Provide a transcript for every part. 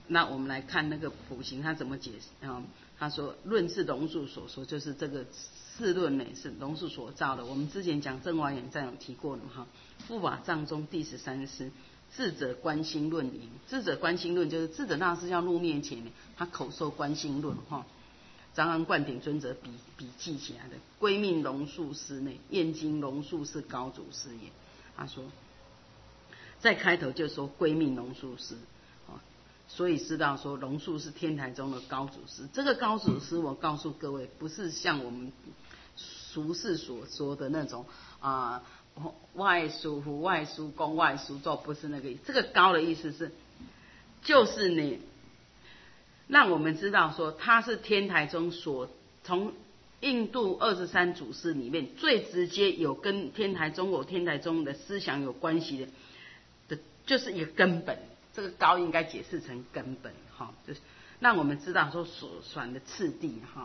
那我们来看那个普行他怎么解释啊？他说论是龙树所说，就是这个四论呢是龙树所造的。我们之前讲《正华眼站》有提过了哈，护法藏中第13师智者观心论引。智者观心论就是智者大师要入面前呢，他口授观心论哈。张安灌顶尊者笔记起来的，归命龙树师呢，燕京龙树是高祖师也。他说，在开头就说归命龙树师，所以知道说龙树是天台中的高祖师。这个高祖师，我告诉各位，不是像我们俗世所说的那种外书夫、外书公、外书咒，不是那个意思。这个高的意思是，就是呢，让我们知道说他是天台中所从印度23祖师里面最直接有跟天台中的思想有关系的，就是一个根本。这个高应该解释成根本哈，就是让我们知道说所选的次第哈。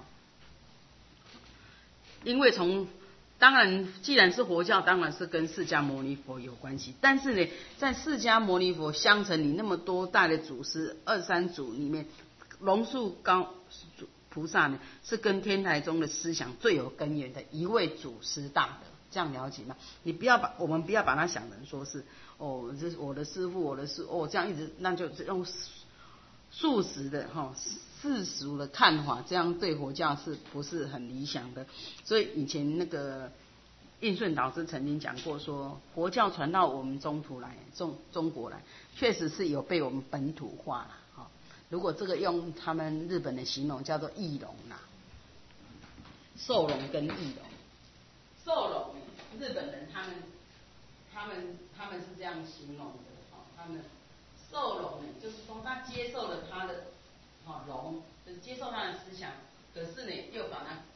因为当然既然是佛教，当然是跟释迦牟尼佛有关系。但是呢，在释迦牟尼佛相承你那么多代的祖师23祖里面，龙树高菩萨呢是跟天台中的思想最有根源的一位祖师大德。这样了解吗？我们不要把它想成说是这是我的师父，这样一直那就用素食的世俗的看法，这样对佛教是不是很理想的？所以以前那个印顺导师曾经讲过说，佛教传到我们中国来，确实是有被我们本土化了。如果这个用他们日本的形容叫做异龙啦，兽龙跟异龙，兽龙日本人他们是这样形容的，他们受龙呢，就是说他接受了他的龙，就是接受他的思想，可是呢又把它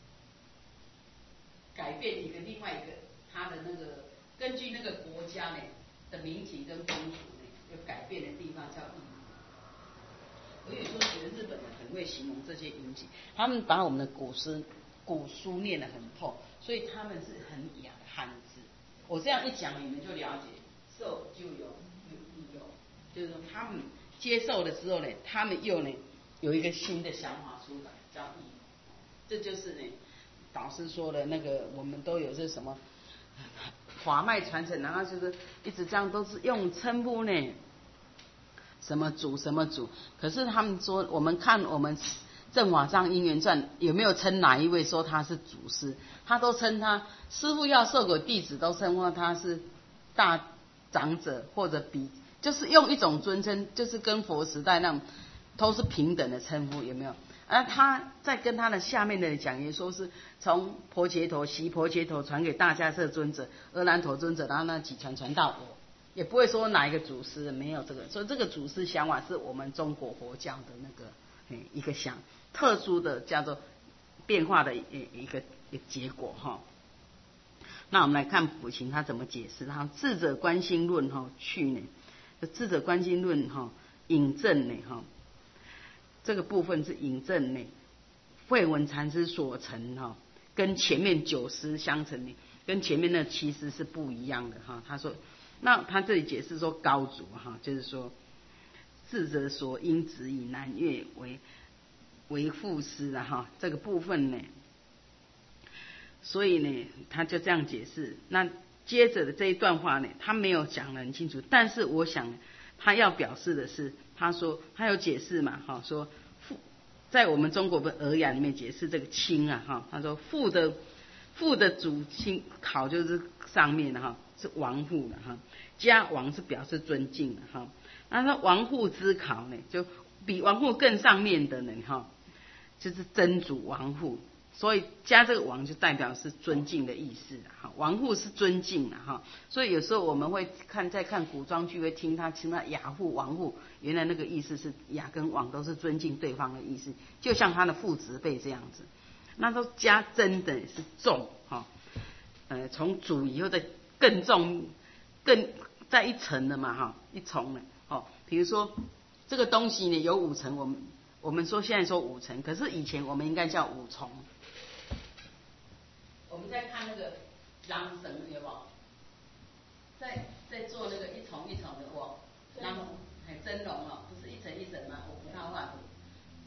改变另外一个他的那个根据那个国家呢的民情跟风俗呢，又改变的地方叫异龙。我有时候觉得日本人很会形容这些引起，他们把我们的古书念得很透，所以他们是很雅的汉字。我这样一讲，你们就了解，受就有利用，就是说他们接受的时候呢，他们又呢有一个新的想法出来，叫义。这就是呢，导师说的那个，我们都有这什么法脉传承，然后就是一直这样都是用称呼呢，什么主什么主。可是他们说，我们看我们正法藏因缘传有没有称哪一位说他是祖师？他都称他师父要授给弟子，都称呼他是大长者或者就是用一种尊称，就是跟佛时代那种都是平等的称呼，有没有？他在跟他的下面的人讲，也说是从婆伽陀习婆伽陀传给大迦叶尊者、阿难陀尊者，然后那几传到我，也不会说哪一个祖师，没有这个。所以这个祖师想法是我们中国佛教的那个一个特殊的叫做变化的一个结果哈。那我们来看普行他怎么解释。他智者观心论去呢，智者观心论引证呢这个部分是引证呢慧文禅师所成跟前面9师相成呢，跟前面那7师是不一样的他说，那他这里解释说高祖就是说智者所应指以南岳为副师这个部分呢，所以呢他就这样解释。那接着的这一段话呢，他没有讲得很清楚，但是我想他要表示的是，他说他有解释嘛说在我们中国的尔雅里面解释这个亲他说父的主亲考就是上面的是王父的家王是表示尊敬的那说王父之考呢，就比王父更上面的人就是真主王父，所以加这个王就代表是尊敬的意思王父是尊敬的所以有时候我们会在看古装剧会听他雅父王父，原来那个意思是雅跟王都是尊敬对方的意思，就像他的父执辈这样子。那都加真的是重从主以后再更重更在一层的嘛一重的比如说这个东西呢有5层，我们说现在说5层，可是以前我们应该叫5重。我们在看那个狼绳有没有？在做那个一重一重的真龙不是一层一层吗？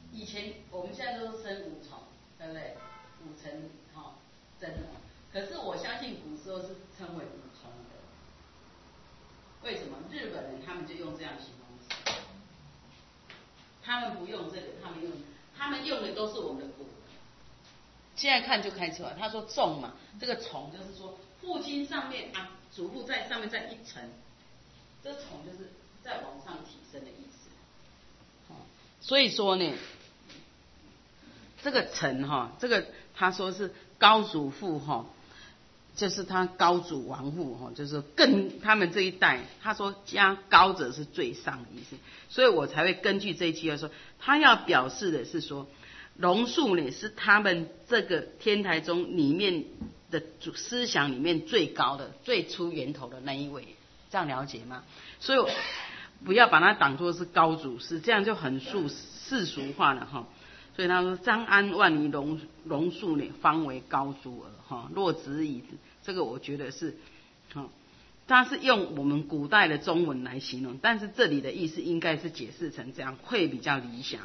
以前我们现在都是生五重，对不对？五层真龙，可是我相信古时候是称为五重的。为什么？日本人他们就用这样形容词，他们不用这个，他们用的都是我们的古。现在看就开出来，他说重嘛，这个重就是说父亲上面啊，祖父在上面再一层，这重就是再往上提升的意思。所以说呢，这个层这个他说是高祖父就是他高祖王父就是更他们这一代，他说加高者是最上的意思，所以我才会根据这一句话说，他要表示的是说，龙树呢是他们这个天台宗里面的思想里面最高的、最出源头的那一位，这样了解吗？所以不要把它当作是高祖师，这样就很世俗化了所以他说张安万于龙树呢，方为高祖耳若子以这个，我觉得是他是用我们古代的中文来形容，但是这里的意思应该是解释成这样会比较理想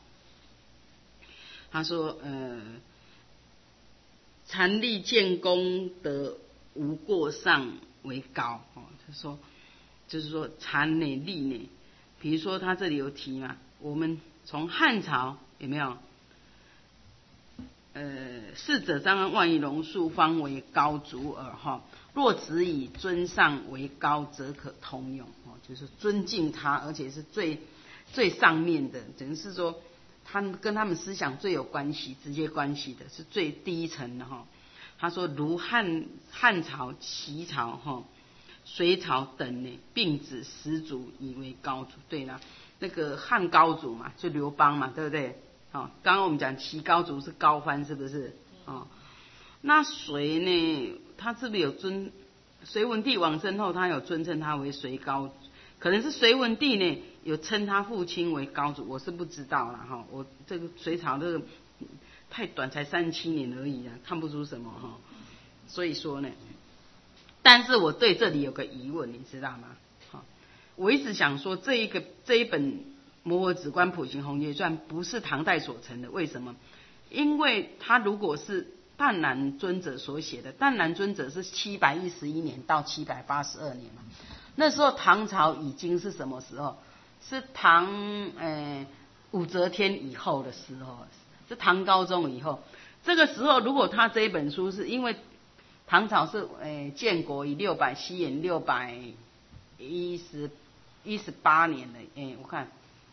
他说禅力建功德无过上为高就是说禅呢力呢，比如说他这里有提嘛，我们从汉朝有没有逝者张安万于龙树，方为高祖耳若只以尊上为高，则可通用就是尊敬他，而且是最上面的，等于是说他们跟他们思想最有关系、直接关系的，是最低层的他说如汉朝、齐朝隋朝等呢，并指始祖以为高祖。对了，那个汉高祖嘛，就刘邦嘛，对不对？刚刚我们讲齐高祖是高欢，是不是？那隋呢？他是不是有隋文帝往生后，他有尊称他为隋高，可能是隋文帝呢有称他父亲为高祖，我是不知道啦我这个隋朝这个太短，才37年而已看不出什么所以说呢，但是我对这里有个疑问，你知道吗？我一直想说这一本《摩诃止观普行弘决传》不是唐代所成的，为什么？因为他如果是淡然尊者所写的，淡然尊者是711年到782年嘛，那时候唐朝已经是什么时候？是唐武则天以后的时候，是唐高宗以后。这个时候，如果他这一本书是因为唐朝是建国于西元618年的，我看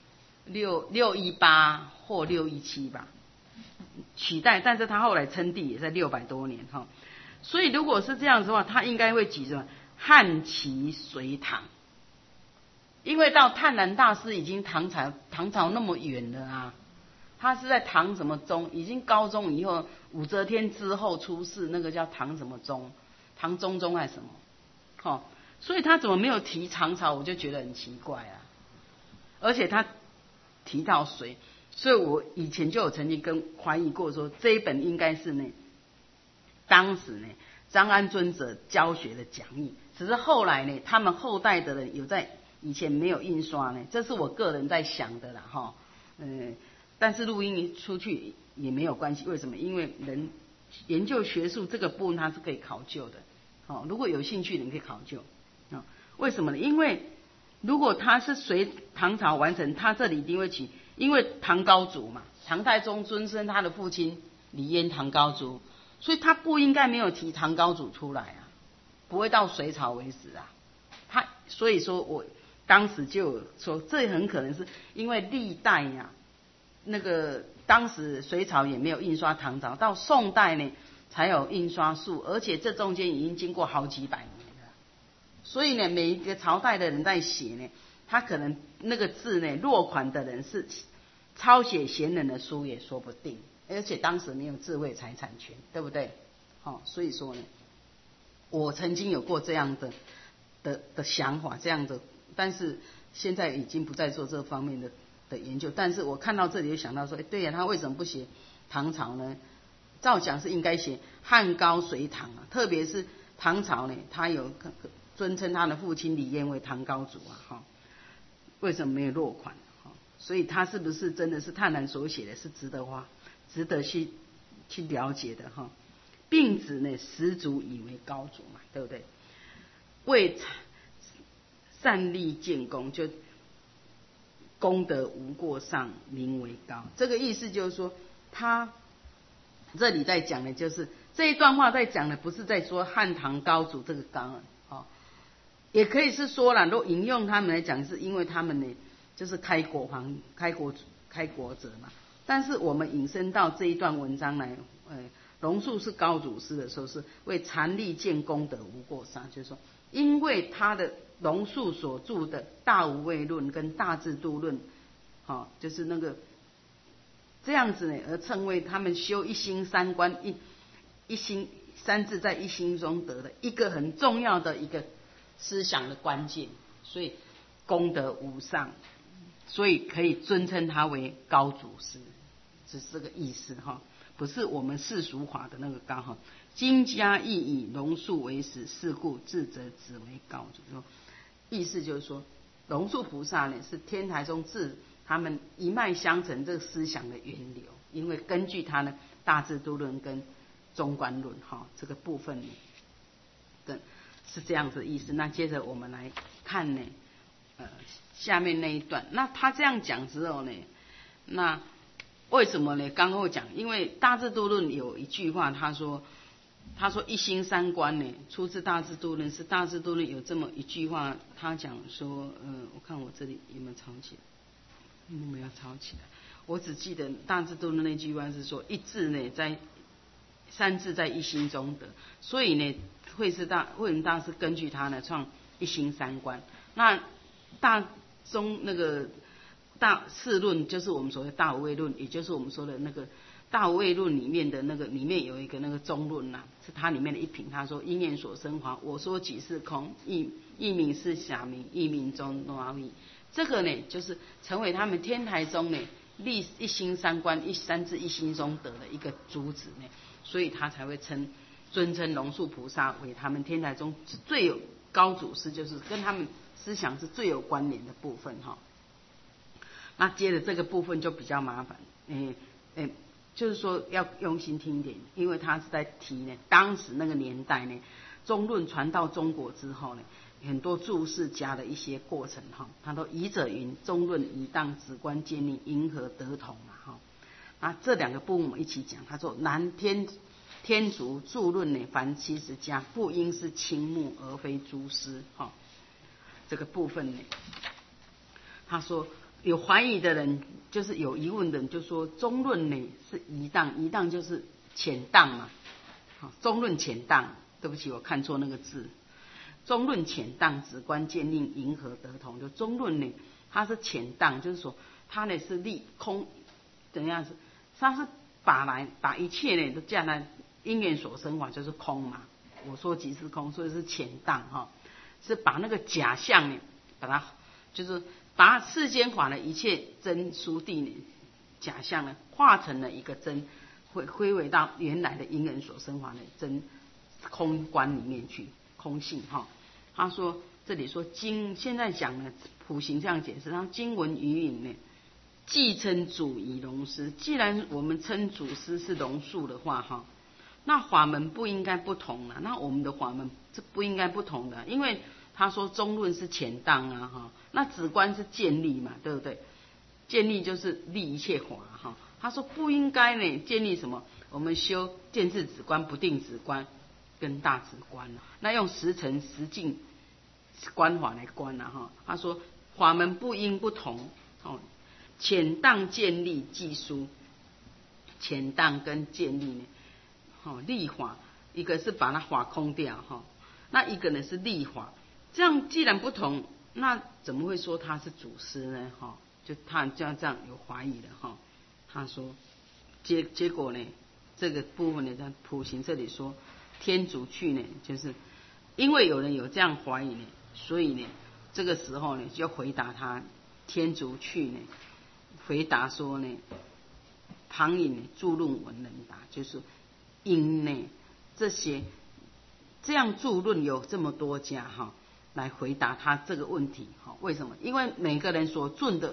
618或617吧，取代，但是他后来称帝也在600多年所以如果是这样子的话，他应该会举什么汉齐隋唐，因为到探南大师已经唐朝那么远了啊，他是在唐什么宗，已经高宗以后，武则天之后出世，那个叫唐什么宗，唐中宗还是什么所以他怎么没有提唐朝，我就觉得很奇怪啊。而且他提到隋，所以我以前就有曾经怀疑过说，这一本应该是呢，当时呢张安尊者教学的讲义，只是后来呢，他们后代的人有在以前没有印刷呢，这是我个人在想的啦但是录音一出去也没有关系，为什么？因为人研究学术这个部分它是可以考究的如果有兴趣的人可以考究为什么呢？因为如果他是隋唐朝完成，他这里一定会起，因为唐高祖嘛，唐太宗尊称他的父亲李渊唐高祖，所以他不应该没有提唐高祖出来不会到隋朝为止所以说我当时就有说，这很可能是因为历代那个当时隋朝也没有印刷唐朝，到宋代呢才有印刷术，而且这中间已经经过好几百年了，所以呢每一个朝代的人在写呢，他可能那个字呢落款的人是抄写贤人的书也说不定，而且当时没有智慧财产权，对不对所以说呢，我曾经有过这样的想法，这样的，但是现在已经不再做这方面的研究。但是我看到这里就想到说，对他为什么不写唐朝呢？照讲是应该写汉高隋唐特别是唐朝呢，他有尊称他的父亲李渊为唐高祖为什么没有落款所以他是不是真的是泰然所写的，是值得去了解的哈。并指呢十足以为高足嘛，对不对？为善利建功，就功德无过上，名为高。这个意思就是说，他这里在讲的就是这一段话在讲的，不是在说汉唐高祖这个高哦，也可以是说了，若引用他们来讲，是因为他们呢就是开国者嘛。但是我们引申到这一段文章来，龙树是高祖师的时候，是为禅力建功德无过上，就是说，因为他的龙树所著的《大无畏论》跟《大智度论》，就是那个这样子呢，而称为他们修一心三观一心三智在一心中得的一个很重要的一个思想的关键，所以功德无上，所以可以尊称他为高祖师，是这个意思哈。不是我们世俗法的那个高哈，经家亦以龙树为始，是故智者只为高祖。说意思就是说，龙树菩萨呢是天台宗智他们一脉相承这个思想的源流，因为根据他呢大智度论跟中观论哈这个部分呢，是这样子的意思。那接着我们来看呢，下面那一段，那他这样讲之后呢，那为什么呢？刚后讲，因为大智度论有一句话，他说一心三观呢，出自大智度论，是大智度论有这么一句话，他讲说，我看我这里有没有抄起来，没有抄起来，我只记得大智度论那句话是说，一智呢在三智在一心中得，所以呢，慧能大师根据他呢创一心三观，那大中那个。大四论就是我们所谓大无畏论，也就是我们说的那个大无畏论里面的那个里面有一个那个中论呐，是它里面的一品。他说因缘所生华，我说即是空，一名是假名，一名中挪意。这个呢，就是成为他们天台宗呢立一心三观一三智一心中得的一个主旨呢，所以他才会尊称龙树菩萨为他们天台宗最有高祖师，就是跟他们思想是最有关联的部分哈。那接着这个部分就比较麻烦，就是说要用心听一点，因为他是在提呢，当时那个年代呢，中论传到中国之后呢，很多注释家的一些过程哈，他都疑者云，中论宜当直观建立，因何得同哈？那这两个部分我们一起讲。他说南天竺注论呢，凡70家，不应是倾慕而非诸师哈。这个部分呢，他说。有怀疑的人，就是有疑问的人，就说中论呢是宜当就是浅当嘛，中论浅当，对不起，我看错那个字，中论浅当，直观建立，迎合得同。就中论呢，它是浅当，就是说它呢是立空，怎样子？它是把一切呢都降在因缘所生法，就是空嘛。我说即是空，所以是浅当哈，是把那个假象呢，把它就是把世间法的一切真殊谛呢假象呢，化成了一个真，归为到原来的因缘所生法的真空观里面去，空性哈。他说这里说经现在讲呢，普行这样解释，他经文语引呢，既称主以龙师，既然我们称祖师是龙树的话哈，那法门不应该不同了，那我们的法门是不应该不同的，因为他说中论是浅当啊哈，那止观是建立嘛，对不对？建立就是立一切法哈。他说不应该呢建立什么？我们修见智止观、不定止观跟大止观，那用实诚实境观法来观了哈。他说法门不应不同哦，浅当建立技术，浅当跟建立呢，立法一个是把它法空掉哈，那一个呢是立法。这样既然不同，那怎么会说他是祖师呢？哈，就他这样有怀疑的哈。他说结果呢，这个部分呢，在普行这里说天竺去呢，就是因为有人有这样怀疑呢，所以呢，这个时候呢就回答他天竺去呢，回答说呢，旁引呢著论文能答，就是因呢这些这样著论有这么多家哈。来回答他这个问题，为什么？因为每个人所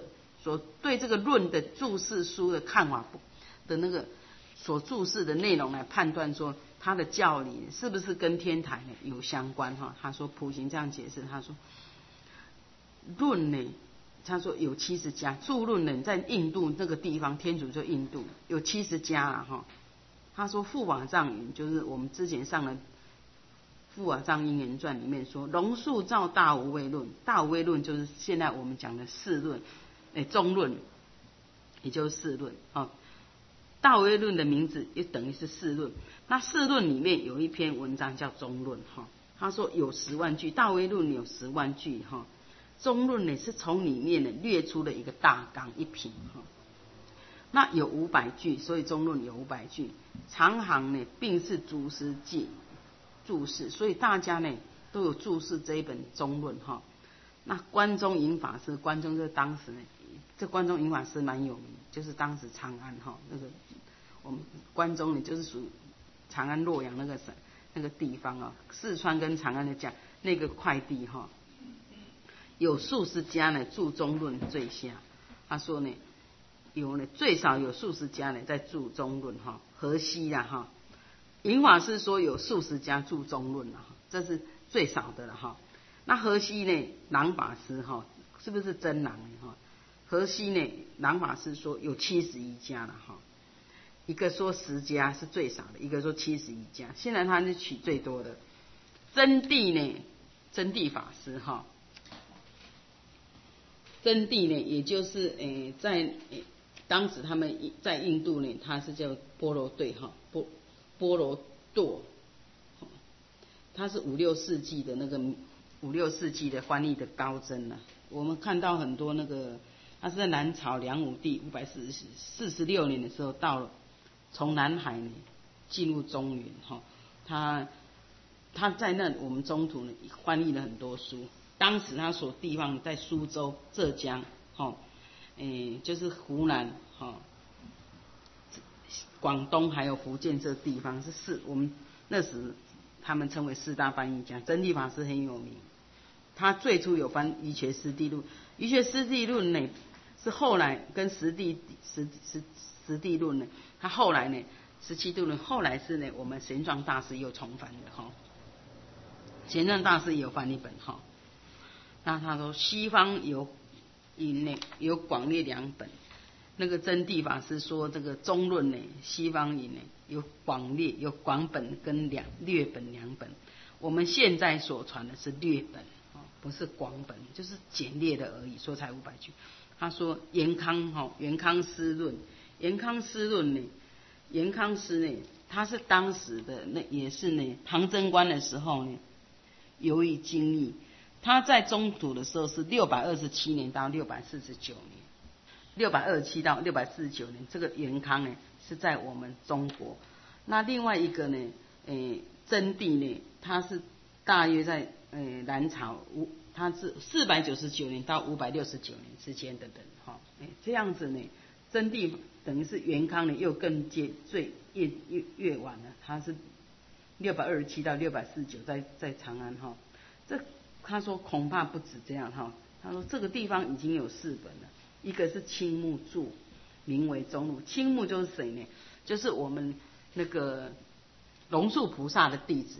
所对这个论的注释书的看法的那个所注释的内容来判断说他的教理是不是跟天台呢有相关哈。他说普行这样解释，他说论呢，他说有70家，著论呢在印度那个地方，天竺就印度有70家了哈。他说富法藏云，就是我们之前上的富法藏因缘传里面说，龙树造大无畏论，大无畏论就是现在我们讲的四论，中论，也就是四论啊。大无畏论的名字也等于是四论，那四论里面有一篇文章叫中论哈。他说有10万句，大无畏论有10万句哈，中论呢是从里面呢列出了一个大纲一品哈。那有500句，所以中论有500句。长行呢并是祖师记注释，所以大家呢都有注释这一本中论哈。那关中隐法师，关中就是当时呢，这关中隐法师蛮有名，就是当时长安哈那个我们关中呢就是属长安洛阳那个地方啊，四川跟长安的讲那个块地哈，有数十家呢注中论最下。他说呢有呢最少有数十家呢在注中论哈，河西啦哈。隐法师说有数十家注中论了，这是最少的了哈。那河西呢，郎法师哈，是不是真郎哈？河西呢，郎法师说有71家了哈。一个说10家是最少的，一个说71家。现在他是取最多的。真谛呢，真谛法师哈，真谛呢，也就是在当时他们在印度呢，他是叫波罗对哈，波罗堕，他是5、6世纪的那个5、6世纪的翻译的高僧啊。我们看到很多那个，他是在南朝梁武帝546年的时候到了，从南海呢进入中原哈，他在那我们中途呢翻译了很多书。当时他所地方在苏州、浙江哈，就是湖南哈。广东还有福建这地方是我们那时他们称为4大翻译家。真谛法师很有名，他最初有翻《瑜伽师地论》，《瑜伽师地论》呢是后来跟实地论呢，他后来呢17度论后来是呢我们玄奘大师又重翻的哈，玄奘大师也有翻一本哈。那他说西方有广列2本。那个真谛法师说，这个中论呢，西方引呢有广列、有广本跟略本2本。我们现在所传的是略本，不是广本，就是简略的而已，说才500句。他说元康师论，元康师呢，他是当时的那也是呢唐贞观的时候呢，由于经历，他在中土的时候是627年到649年。627到649年，这个元康呢是在我们中国。那另外一个呢，真谛呢，他是大约在南朝，他是499年到569年之间的人哈。这样子呢，真谛等于是元康呢又更越晚了，他是627到649在长安哈。这他说恐怕不止这样哈，他说这个地方已经有4本了。一个是青木注，名为中论。青木就是谁呢？就是我们那个龙树菩萨的弟子。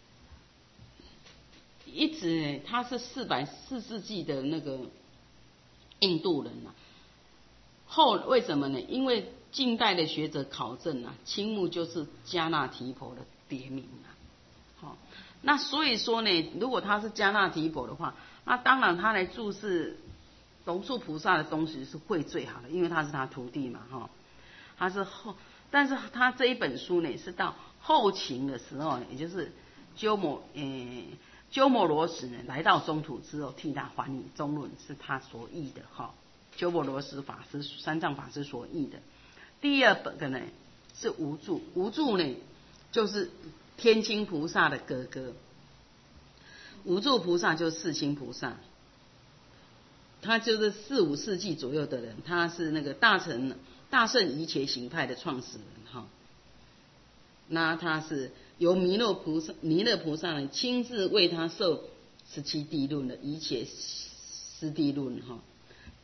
一直呢，他是4世纪的那个印度人啊。为什么呢？因为近代的学者考证啊，青木就是迦那提婆的别名啊。好，那所以说呢，如果他是迦那提婆的话，那当然他来注释龙树菩萨的东西是会最好的，因为他是他徒弟嘛哈。但是他这一本书呢，是到后秦的时候呢，也就是鸠摩罗什呢来到中土之后，替他翻译中论，是他所译的哈。鸠摩罗什法师、三藏法师所译的。第2本呢是无著，无著呢就是天亲菩萨的哥哥，无著菩萨就是世亲菩萨。他就是4、5世纪左右的人，他是那个大乘瑜伽行派的创始人哈。那他是由弥勒菩萨呢亲自为他授17地论的瑜伽师地论哈。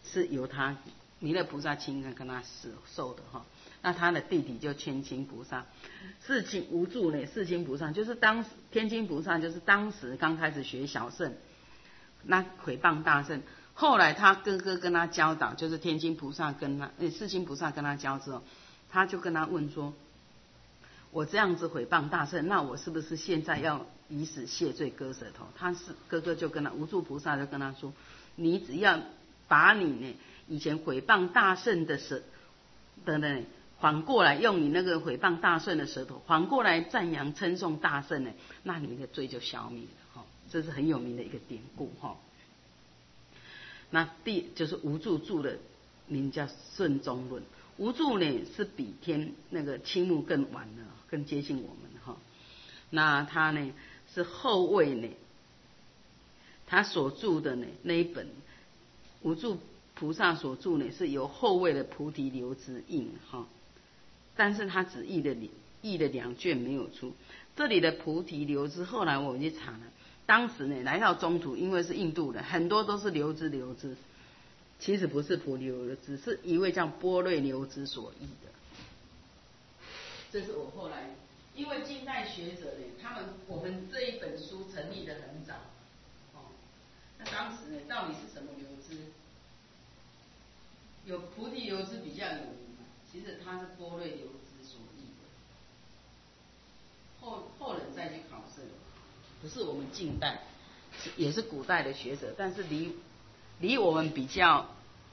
是由他弥勒菩萨亲自跟他授的哈。那他的弟弟就天亲菩萨，世亲无助呢，世亲菩萨就是天亲菩萨就是当时刚开始学小乘，那毁谤大乘。后来他哥哥跟他教导，就是天亲菩萨跟他世亲菩萨跟他教之后，他就跟他问说：我这样子毁谤大乘，那我是不是现在要以死谢罪割舌头？哥哥就跟他无助菩萨就跟他说：你只要把你呢以前毁谤大乘的呢，反过来用你那个毁谤大乘的舌头，反过来赞扬称颂大乘呢，那你的罪就消灭了哈。这是很有名的一个典故哈。那就是无助著的名叫《顺中论》，无助呢是比那个青木更晚了，更接近我们哈。那他呢是后位呢，他所著的呢那一本无助菩萨所著呢是由后位的菩提流支印哈，但是他只译了2卷没有出。这里的菩提流支，后来我去查了。当时呢，来到中土，因为是印度人，很多都是流支，其实不是菩提流支，是一位叫波瑞流支所译的。这是我后来，因为近代学者呢，我们这一本书成立的很早，那当时呢，到底是什么流支？有菩提流支比较有名嘛，其实它是波瑞流支所译的，后人再去考证。不是我们近代，也是古代的学者，但是离我们比较，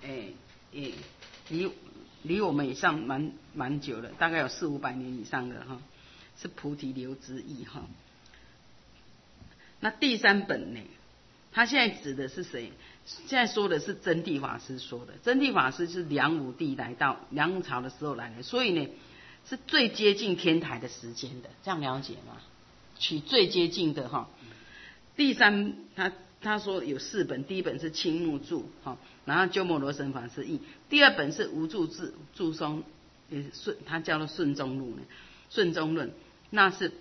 离我们也上蛮久了，大概有400-500年以上的哈，是菩提流支译哈。那第3本呢，他现在指的是谁？现在说的是真谛法师说的，真谛法师是梁武帝梁武朝的时候来的，所以呢是最接近天台的时间的，这样了解吗？取最接近的哈。第3他说有4本，第1本是青木著哈，然后鸠摩罗什法师译，第2本是无著注松，他叫做顺中论，那是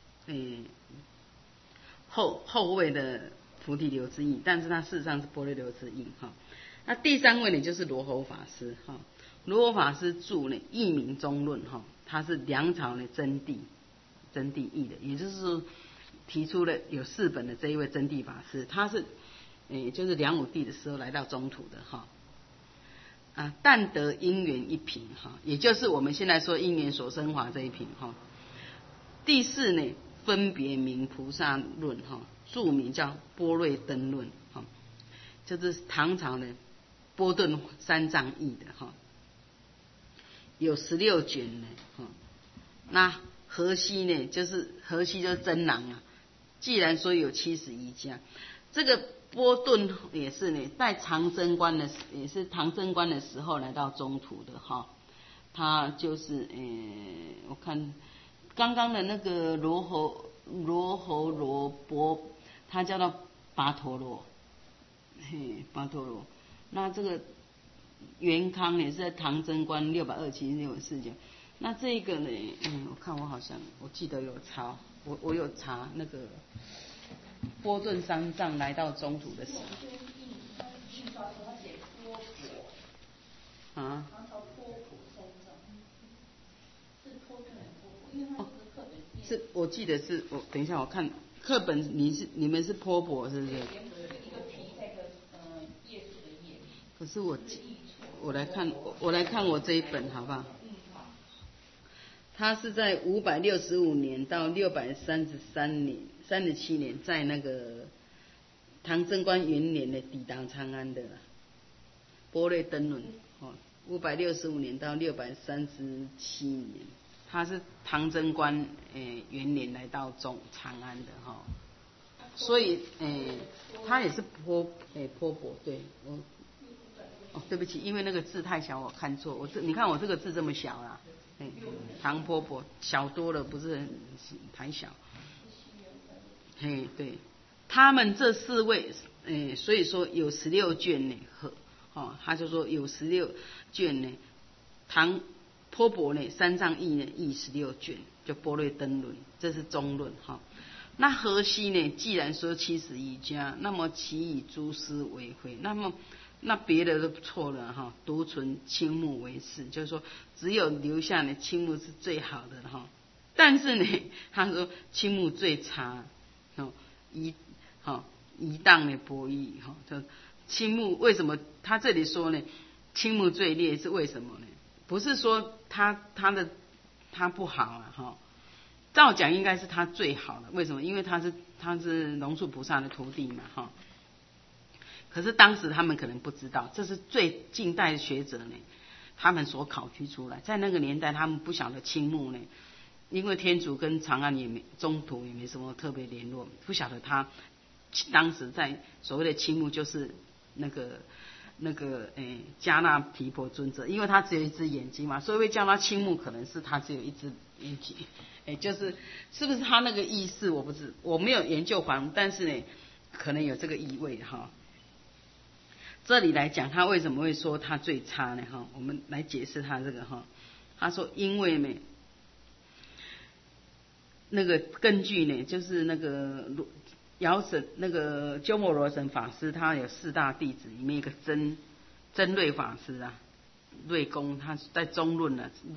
后位的菩提流支译，但是他事实上是波罗流支译哈。那第3位呢就是罗侯法师哈，罗侯法师著呢译名中论哈，他是梁朝的真谛译的，也就是说提出了有4本的这一位真谛法师，他是就是梁武帝的时候来到中土的哈。但得因缘一品哈，也就是我们现在说因缘所生法这一品哈。第4呢分别名菩萨论哈，著名叫波瑞登论哈，就是唐朝的波顿三藏译的哈，有16卷呢哈。那河西呢，就是真囊啊。既然说有71家，这个波顿也是呢，在也是唐贞观的时候来到中土的哈。他就是我看刚刚的那个罗伯，他叫做巴陀罗，巴陀罗。那这个元康也是在唐贞观627-649。那这个呢，我看我记得有查，我有查那个波顿三藏来到中土的时候。啊？是我记得是我等一下我看课本，你们是波婆是不是？可是我来看我这一本好不好？他是在565年到637年，在那个唐贞观元年的抵达长安的波瑞登论565年到637年，他是唐贞观元年来到长安的哈，所以他也是波婆对对不起，因为那个字太小我看错，你看我这个字这么小啦。唐婆婆小多了，不是太小。对，他们这4位，所以说有16卷呢，他就说有16卷呢。唐婆婆呢，三藏译呢译16卷，就波瑞登论，这是中论哈。那河西呢，既然说71家，那么其以诸师为会，那么那别的都错了哈，独存青木为是，就是说只有留下呢青木是最好的哈。但是呢，他说青木最差，宜当的博弈哈。就青木为什么他这里说呢？青木最劣是为什么呢？不是说他不好啊哈。照讲应该是他最好的，为什么？因为他是龙树菩萨的徒弟嘛哈。可是当时他们可能不知道，这是最近代的学者呢，他们所考据出来，在那个年代他们不晓得青木呢，因为天竺跟长安中途也没什么特别联络，不晓得他当时在所谓的青木就是那个迦那提婆尊者，因为他只有一只眼睛嘛，所以会叫他青木，可能是他只有一只眼睛，就是是不是他那个意思我没有研究完，但是呢可能有这个意味哈。这里来讲他为什么会说他最差呢哈？我们来解释他这个哈。他说因为呢那个根据呢就是那个鸠摩罗什法师，他有4大弟子，里面一个真瑞法师啊，瑞公，他在中论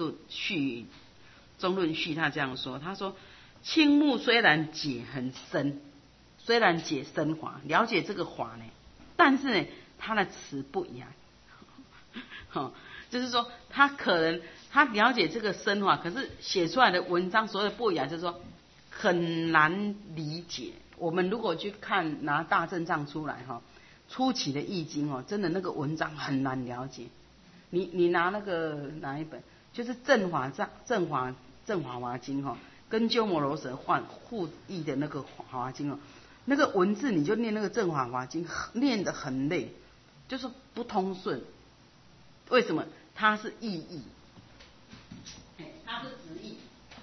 中论序他这样说，他说青木虽然解很深，虽然解深华，了解这个华呢，但是呢他的词不雅，就是说他可能他了解这个深华，可是写出来的文章所有的不雅，就是说很难理解。我们如果去看拿大正藏出来哈，初期的易经哦，真的那个文章很难了解。你拿哪一本，就是正华华经哈，跟鸠摩罗什互译的那个华经哦，那个文字你就念那个正华华经，念得很累，就是不通顺。为什么？它是意译，它是直译。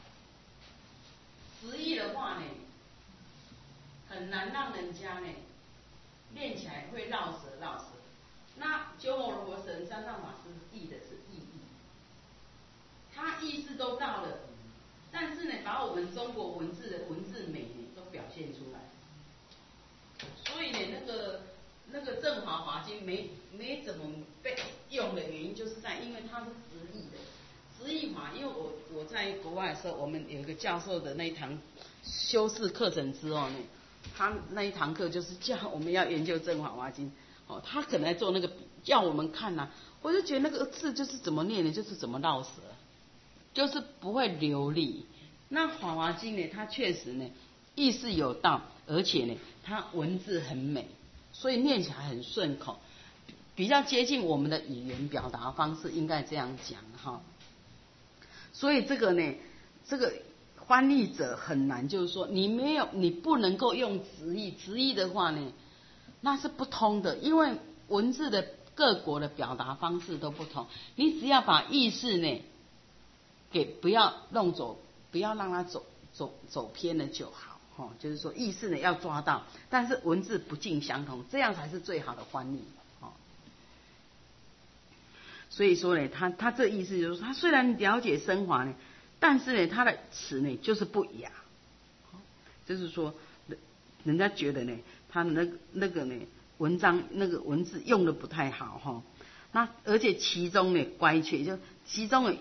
直译的话呢，很难让人家呢练起来会绕舌。那鸠摩罗什三藏法师译的是意译，他意思都到了，但是呢，把我们中国文字的文字美呢都表现出来。所以呢，那个正华华经没怎么被用的原因，就是因为它是直译的。直译法，因为我在国外的时候，我们有一个教授的那一堂修士课程之后呢，他那一堂课就是叫我们要研究正华华经，他可能在做那个叫我们看啊，我就觉得那个字就是怎么念呢，就是怎么绕舌，就是不会流利。那华华经呢，它确实呢意思有道，而且呢它文字很美，所以念起来很顺口，比较接近我们的语言表达方式，应该这样讲哈。所以这个呢，这个翻译者很难，就是说你不能够用直译的话呢，那是不通的，因为文字的各国的表达方式都不同，你只要把意思呢不要弄走，不要让它走偏了就好，就是说意思呢要抓到，但是文字不尽相同，这样才是最好的翻译。所以说呢，他这意思就是说，他虽然了解升华呢，但是呢，他的词呢就是不雅，就是说，人家觉得呢，他那个呢文章那个文字用的不太好哈。那而且其中呢乖缺，就其中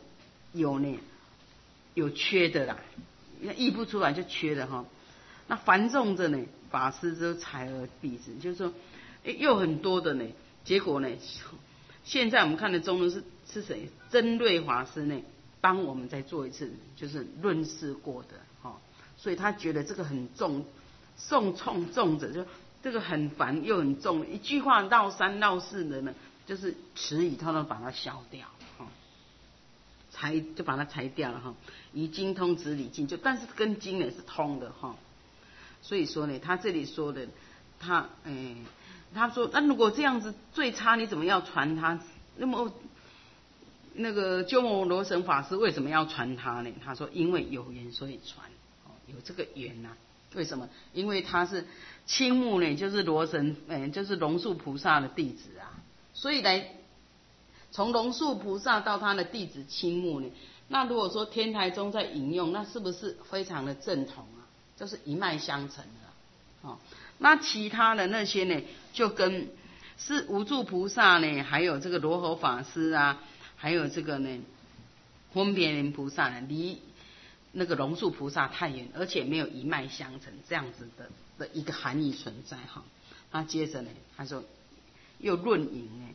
有缺的啦，译不出来就缺的哈。那凡众着呢，法师之才而必之，就是说，又很多的呢，结果呢。现在我们看的中论是谁？真瑞法师呢，帮我们再做一次，就是论释过的，所以他觉得这个很重，重者就这个很烦又很重，一句话绕3绕4的呢，就是词语通通把它消掉，就把它裁掉了哈。以经通直理经，但是跟经呢是通的哈。所以说呢，他这里说的，他说：“那如果这样子最差，你怎么要传他？那么那个鸠摩罗什法师为什么要传他呢？他说：因为有缘所以传，有这个缘呐。为什么？因为他是青木呢，就是就是龙树菩萨的弟子啊。所以从龙树菩萨到他的弟子青木呢，那如果说天台宗在引用，那是不是非常的正统啊？就是一脉相承的。那其他的那些呢，就跟是无住菩萨呢，还有这个罗侯法师啊，还有这个呢分别莲菩萨呢，离那个龙树菩萨太远，而且没有一脉相承，这样子的一个含义存在哈。那接着呢，他说又论引呢，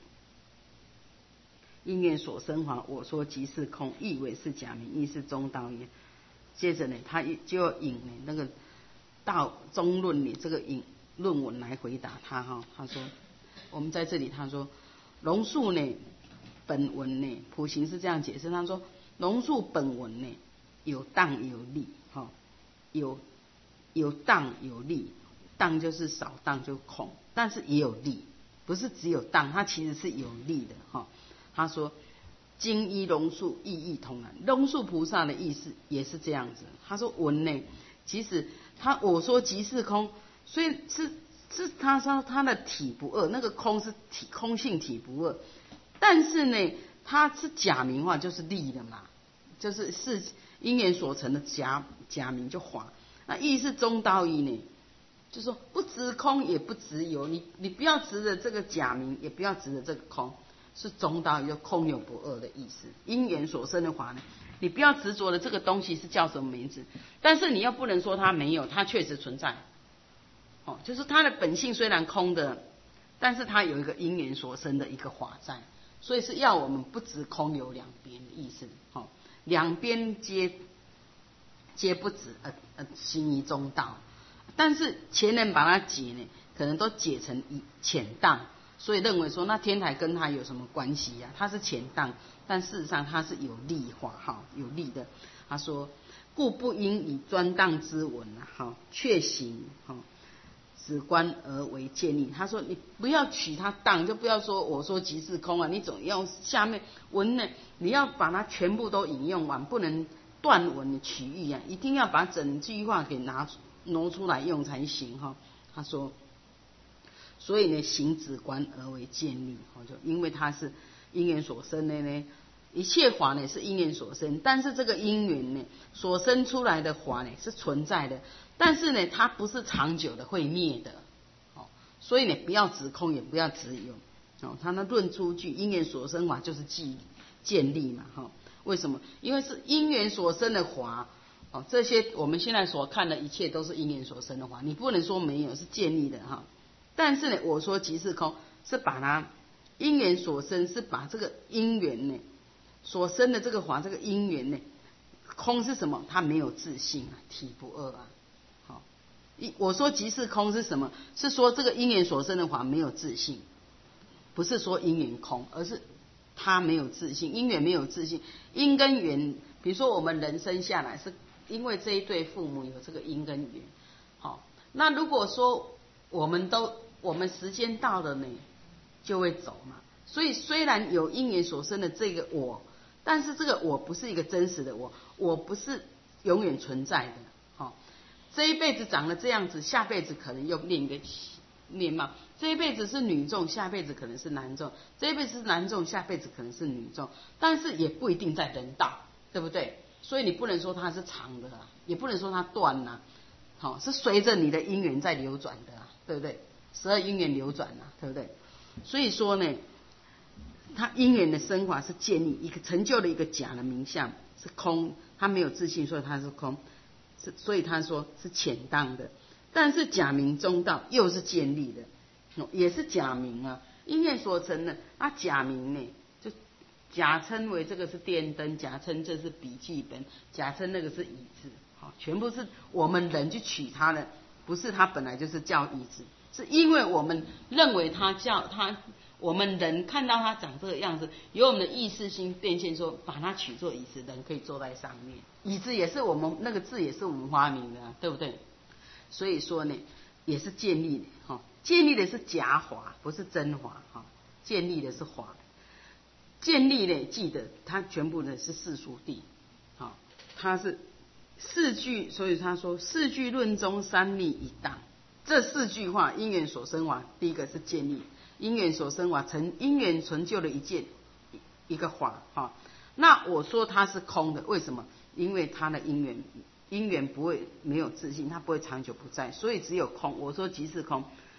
因缘所生法，我说即是空，亦为是假名，亦是中道也。接着呢，他就引呢那个道中论里这个引论文来回答他哈。他说，我们在这里他说，龙树呢本文呢，普行是这样解释，他说龙树本文呢有当有立哈，有当有立，当就是少当就空，但是也有立，不是只有当，它其实是有立的哈。他说经依龙树意义同然，龙树菩萨的意思也是这样子。他说文呢，其实我说即是空，所以是他说他的体不二，那个空是空性体不二，但是呢，它是假名化，就是立的嘛，就是因缘所成的假名就华。那义是中道义呢，就是说不执空也不执有，你不要执着这个假名，也不要执着这个空。是中道，就空有不二的意思。因缘所生的法呢，你不要执着的这个东西是叫什么名字，但是你又不能说它没有，它确实存在。哦，就是它的本性虽然空的，但是它有一个因缘所生的一个法在，所以是要我们不执空有两边的意思。哦，两边皆不执，行于中道。但是前人把它解呢，可能都解成浅当。所以认为说，那天台跟他有什么关系呀？他是浅当，但事实上他是有利化哈，有利的。他说，故不应以专当之文啊，哈，确行哈，只观而为建立。他说，你不要取他当，就不要说我说即是空啊，你总要下面文呢，你要把它全部都引用完，不能断文的取义啊，一定要把整句话给挪出来用才行哈。他说。所以呢，行止观而为建立，就因为它是因缘所生的呢，一切法呢是因缘所生，但是这个因缘呢所生出来的法呢是存在的，但是呢它不是长久的，会灭的，所以呢不要执空，也不要执有，他那论出句因缘所生法就是建立嘛，为什么？因为是因缘所生的法，这些我们现在所看的一切都是因缘所生的法，你不能说没有，是建立的哈。但是呢，我说即是空，是把它因缘所生，是把这个因缘呢所生的这个法，这个因缘呢，空是什么？它没有自性啊，体不二啊。好，我说即是空是什么？是说这个因缘所生的法没有自性，不是说因缘空，而是它没有自性，因缘没有自性，因跟缘，比如说我们人生下来是因为这一对父母有这个因跟缘，好，那如果说我们时间到了呢，就会走嘛。所以虽然有因缘所生的这个我，但是这个我不是一个真实的我不是永远存在的。好，这一辈子长得这样子，下辈子可能又另一个面貌。这一辈子是女众，下辈子可能是男众；这一辈子是男众，下辈子可能是女众。但是也不一定在人道，对不对？所以你不能说它是长的啊，也不能说它断啊。好，是随着你的因缘在流转的啊，对不对？12因缘流转啊，对不对？所以说呢，它因缘的生法是建立一个成就的一个假的名相，是空，它没有自性，所以它是空，所以他说是浅当的。但是假名中道又是建立的，也是假名啊，因缘所成的，那假名呢，就假称为这个是电灯，假称这是笔记本，假称那个是椅子，好，全部是我们人去取它的，不是它本来就是叫椅子。是因为我们认为它叫它，我们人看到它长这个样子，有我们的意识心变现说，把它取作椅子，人可以坐在上面。椅子也是我们那个字也是我们发明的啊，对不对？所以说呢，也是建立的哈，建立的是假法，不是真法哈，建立的是法。建立呢，记得它全部的是世俗谛，好，它是四句，所以他说四句论中三立一当。这4句话，因缘所生法，第一个是建立，因缘所生法因缘成就了一个法哈。那我说它是空的，为什么？因为它的因缘不会没有自性，它不会长久不在，所以只有空。我说即是空，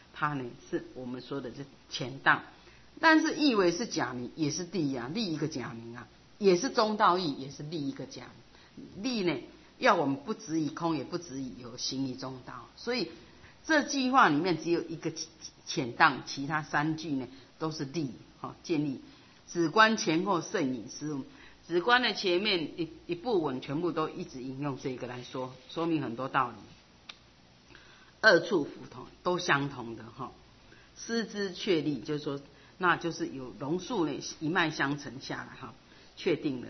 它呢是我们说的是前当，但是义为是假名，也是第一啊，立一个假名啊，也是中道义，也是立一个假名。立呢，要我们不执以空，也不执以有，行以中道。所以这句话里面只有一个浅当，其他3句呢都是立，建立。止观前后甚隐失误。止观的前面一部文全部都一直引用这个来说明很多道理。二处符同，都相同的哈。失之确立，就是说，那就是有龙树呢一脉相承下来哈，确定了。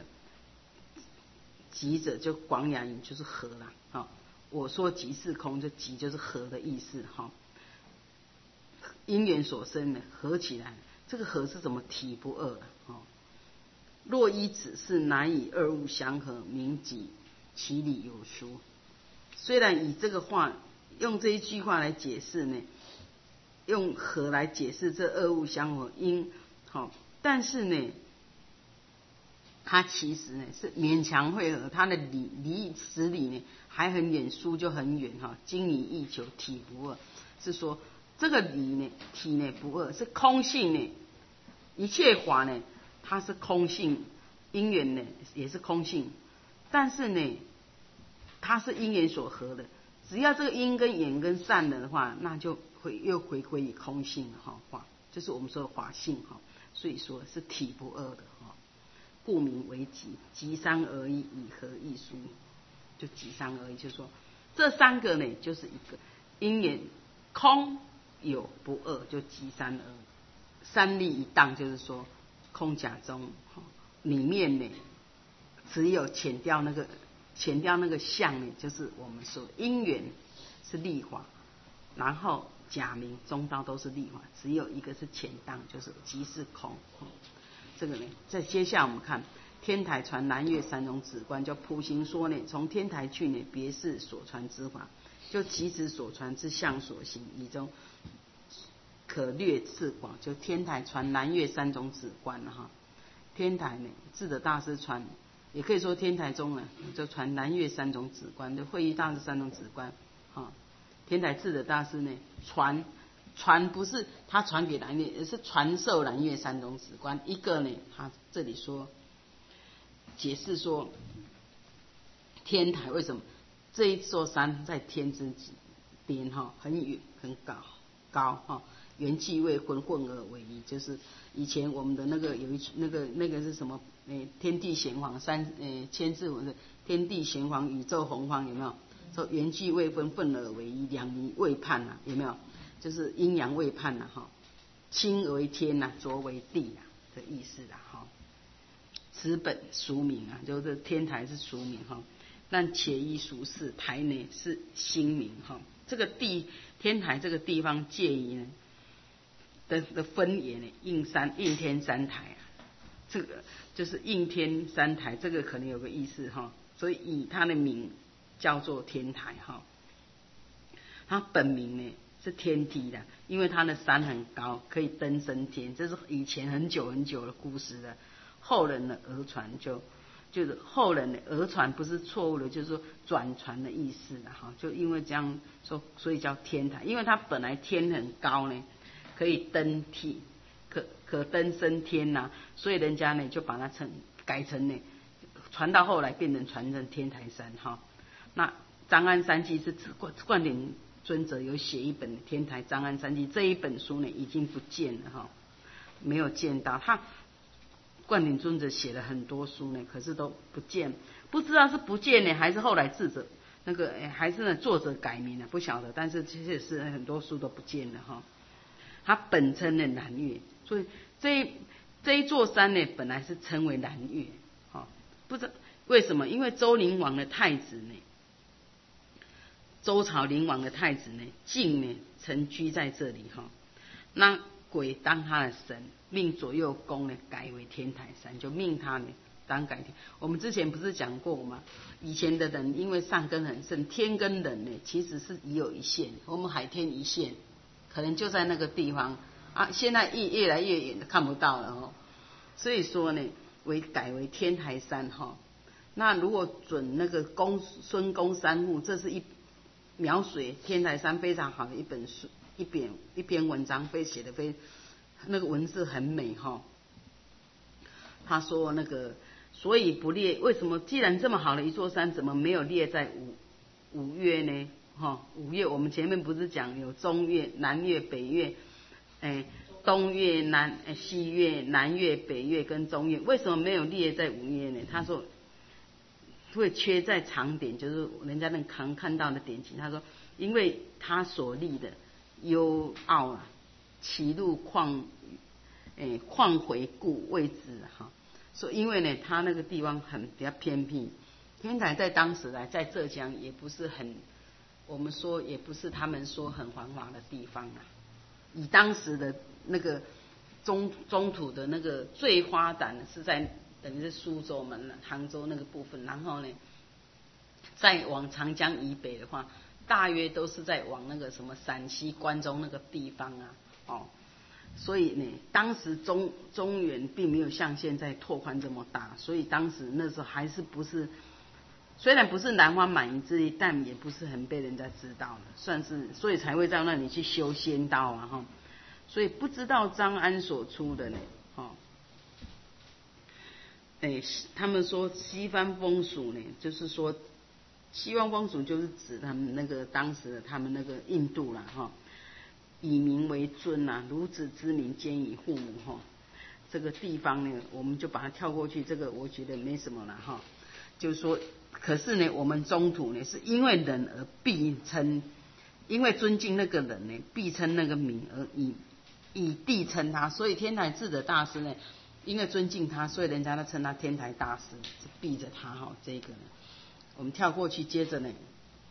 极者就广雅音就是和啦，哈。我说极是空，就极就是和的意思哈。因缘所生呢，合起来，这个和是怎么体不二的哈？若依此是难以二物相合，名己其理有殊。虽然以这个话用这一句话来解释呢，用和来解释这二物相合因，好，但是呢，它其实呢是勉强会合，它的离实理呢还很远，疏就很远哈。精以意求体不二，是说这个理呢体呢不二，是空性呢，一切法呢它是空性，因缘呢也是空性，但是呢它是因缘所合的。只要这个因跟缘跟散了的话，那就会又回归于空性了哈，法就是我们说的法性哈，所以说是体不二的哈，故名为极，极三而已，以合一殊，就极三而已，就是说这3个呢就是一个因缘空有不二，就极三而已。三立一当，就是说空假中里面呢只有浅掉那个相呢，就是我们说因缘是立法，然后假名中道都是立法，只有一个是浅当，就是即是空。这个呢，在接下来我们看天台传南岳3种止观，叫普行说呢，从天台去呢，别是所传之法，就即指所传之相所行，以中可略次广，就天台传南岳3种止观哈。天台呢，智者大师传。也可以说天台宗呢，就传南岳3种止观，就慧义大师3种止观，天台智者大师呢传不是他传给南岳，而是传授南岳3种止观。一个呢，他这里说解释说，天台为什么这一座山在天之边哈，很远很高哈，缘气未混而为一，就是以前我们的那个有一那个是什么？天地玄黄千字文是天地玄黄，宇宙洪荒，有没有？说缘气未分，混而为一，两仪未判啊，有没有？就是阴阳未判啊，哈，清为天啊，浊为地啊的意思啦，哈。此本俗名啊，就是天台是俗名哈，但且依俗事，台呢是新名哈。这个天台这个地方介于呢的分野呢，应天3台啊。这个就是应天3台，这个可能有个意思哈，所以以它的名叫做天台哈。它本名呢是天梯的，因为它的山很高，可以登升天，这是以前很久很久的故事了。后人的讹传就是后人的讹传不是错误的，就是说转传的意思了哈。就因为这样说，所以叫天台，因为它本来天很高呢，可以登梯。可登升天呐，所以人家呢就把它改成呢，传到后来变成传成天台山哈。那张安三记是指灌顶尊者有写一本《天台张安三记》，这一本书呢已经不见了哈，没有见到。他灌顶尊者写了很多书呢，可是都不见，不知道是不见呢，还是后来智者那个还是呢作者改名了，不晓得。但是其实是很多书都不见了哈。他本称的南岳，所以这一座山呢，本来是称为南岳，不知道为什么，因为周灵王的太子呢，周朝灵王的太子呢，晋呢曾居在这里哈，那鬼当他的神，命左右宫呢改为天台山，就命他呢当改天。我们之前不是讲过吗？以前的人因为善根很盛，天跟人呢其实是已有一线，我们海天一线。可能就在那个地方啊，现在越来越远，看不到了哦。所以说呢，改为天台山哈。那如果准那个孙公三户，这是描水天台山非常好的一本书， 一篇文章写的那个文字很美哈。他说那个所以不列，为什么既然这么好的一座山，怎么没有列在五岳呢？五岳我们前面不是讲有中岳、南岳、北岳，东岳、西岳、南岳、北岳跟中岳，为什么没有列在五岳呢？他说会缺在长典，就是人家能看到的典籍。他说，因为他所立的幽奥啊，其路旷回故位置哈。所以因为呢，他那个地方比较偏僻，天台在当时在浙江也不是很，我们说也不是他们说很繁华的地方啊。以当时的那个中土的那个最发展的是在等于是苏州门了，杭州那个部分，然后呢，再往长江以北的话，大约都是在往那个什么陕西关中那个地方啊，所以呢，当时中原并没有像现在拓宽这么大，所以当时那时候还是不是，虽然不是南方满夷之地，但也不是很被人家知道的，算是，所以才会到那里去修仙道啊哈。所以不知道张安所出的呢，他们说西方风俗呢，就是说西方风俗就是指他们那个当时的他们那个印度啦哈，以民为尊啊，孺子之民兼以父母哈。这个地方呢，我们就把它跳过去，这个我觉得没什么了哈。就是说，可是呢，我们中土呢，是因为人而必称，因为尊敬那个人呢，必称那个名而以地称他，所以天台智者大师呢，因为尊敬他，所以人家都称他天台大师，是避着他哈。这个呢，我们跳过去，接着呢，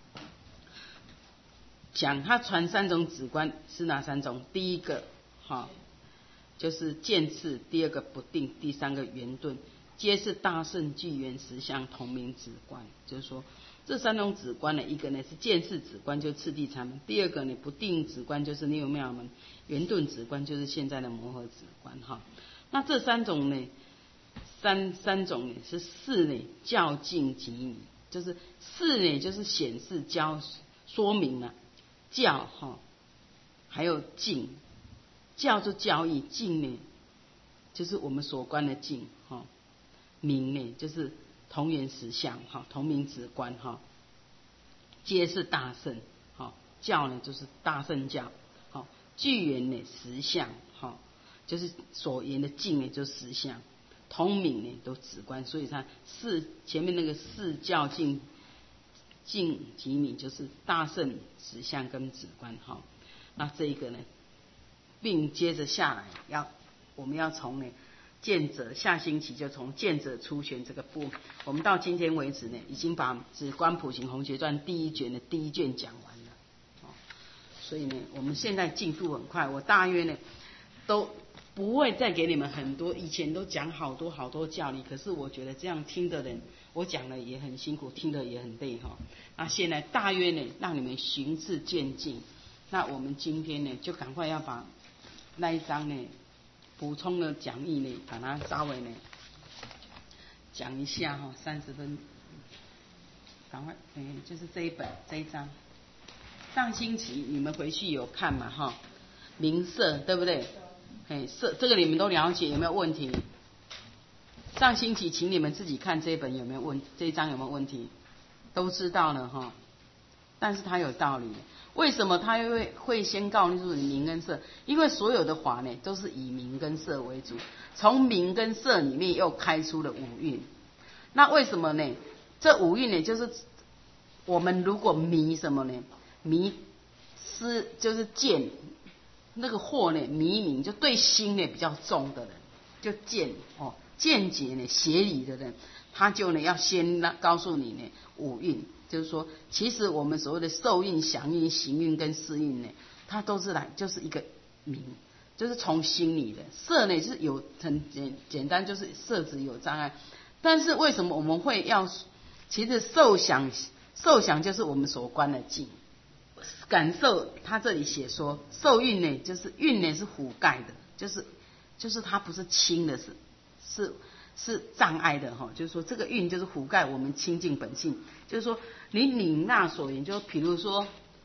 讲他传3种止观是哪3种？第一个就是见次，第二个不定，第三个圆顿，皆是大圣具缘实相同名止观。就是说这3种止观呢，一个呢是见次止观，就次第禅门；第二个呢不定止观，就是涅槃妙门；圆顿止观就是现在的摩诃止观哈。那这3种呢，三种呢是事呢教境即迷，就是事呢就是显示说明了教还有境，教就教义，境呢就是我们所观的境名呢就是同源实相同名止观皆是大圣教呢就是大圣教具缘呢实相就是所言的境呢就是实相，同名呢都止观，所以它前面那个四教境即名就是大圣实相跟止观那这一个呢，并接着下来我们要从呢见者，下星期就从见者出玄这个部，我们到今天为止呢，已经把止观普行弘学传第1卷的第1卷讲完了所以呢，我们现在进度很快，我大约呢都不会再给你们很多，以前都讲好多教理，可是我觉得这样听的人，我讲了也很辛苦，听的也很累那现在大约呢让你们循次渐进，那我们今天呢就赶快要把那一章呢补充的讲义呢，把它稍微呢讲一下30分，赶快就是这一章。上星期你们回去有看嘛名色对不对？色这个你们都了解，有没有问题？上星期请你们自己看这一本有没有这一章有没有问题？都知道了但是它有道理。为什么他会先告诉你名跟色？因为所有的法呢都是以名跟色为主，从名跟色里面又开出了五蕴。那为什么呢？这五蕴呢，就是我们如果迷什么呢？迷思就是见那个惑呢，迷名就对心呢比较重的人，就见解呢邪理的人，他就呢要先告诉你呢五蕴。就是说，其实我们所谓的受蕴、想蕴、行蕴跟识蕴呢，它都是就是一个名，就是从心里的。色呢是有很简单，就是色执有障碍。但是为什么我们会其实受想就是我们所观的境，感受他这里写说，受蕴呢就是蕴呢是覆盖的，就是它不是清的，是障碍的就是说这个蕴就是覆盖我们清净本性，就是说你领纳所言，就比如说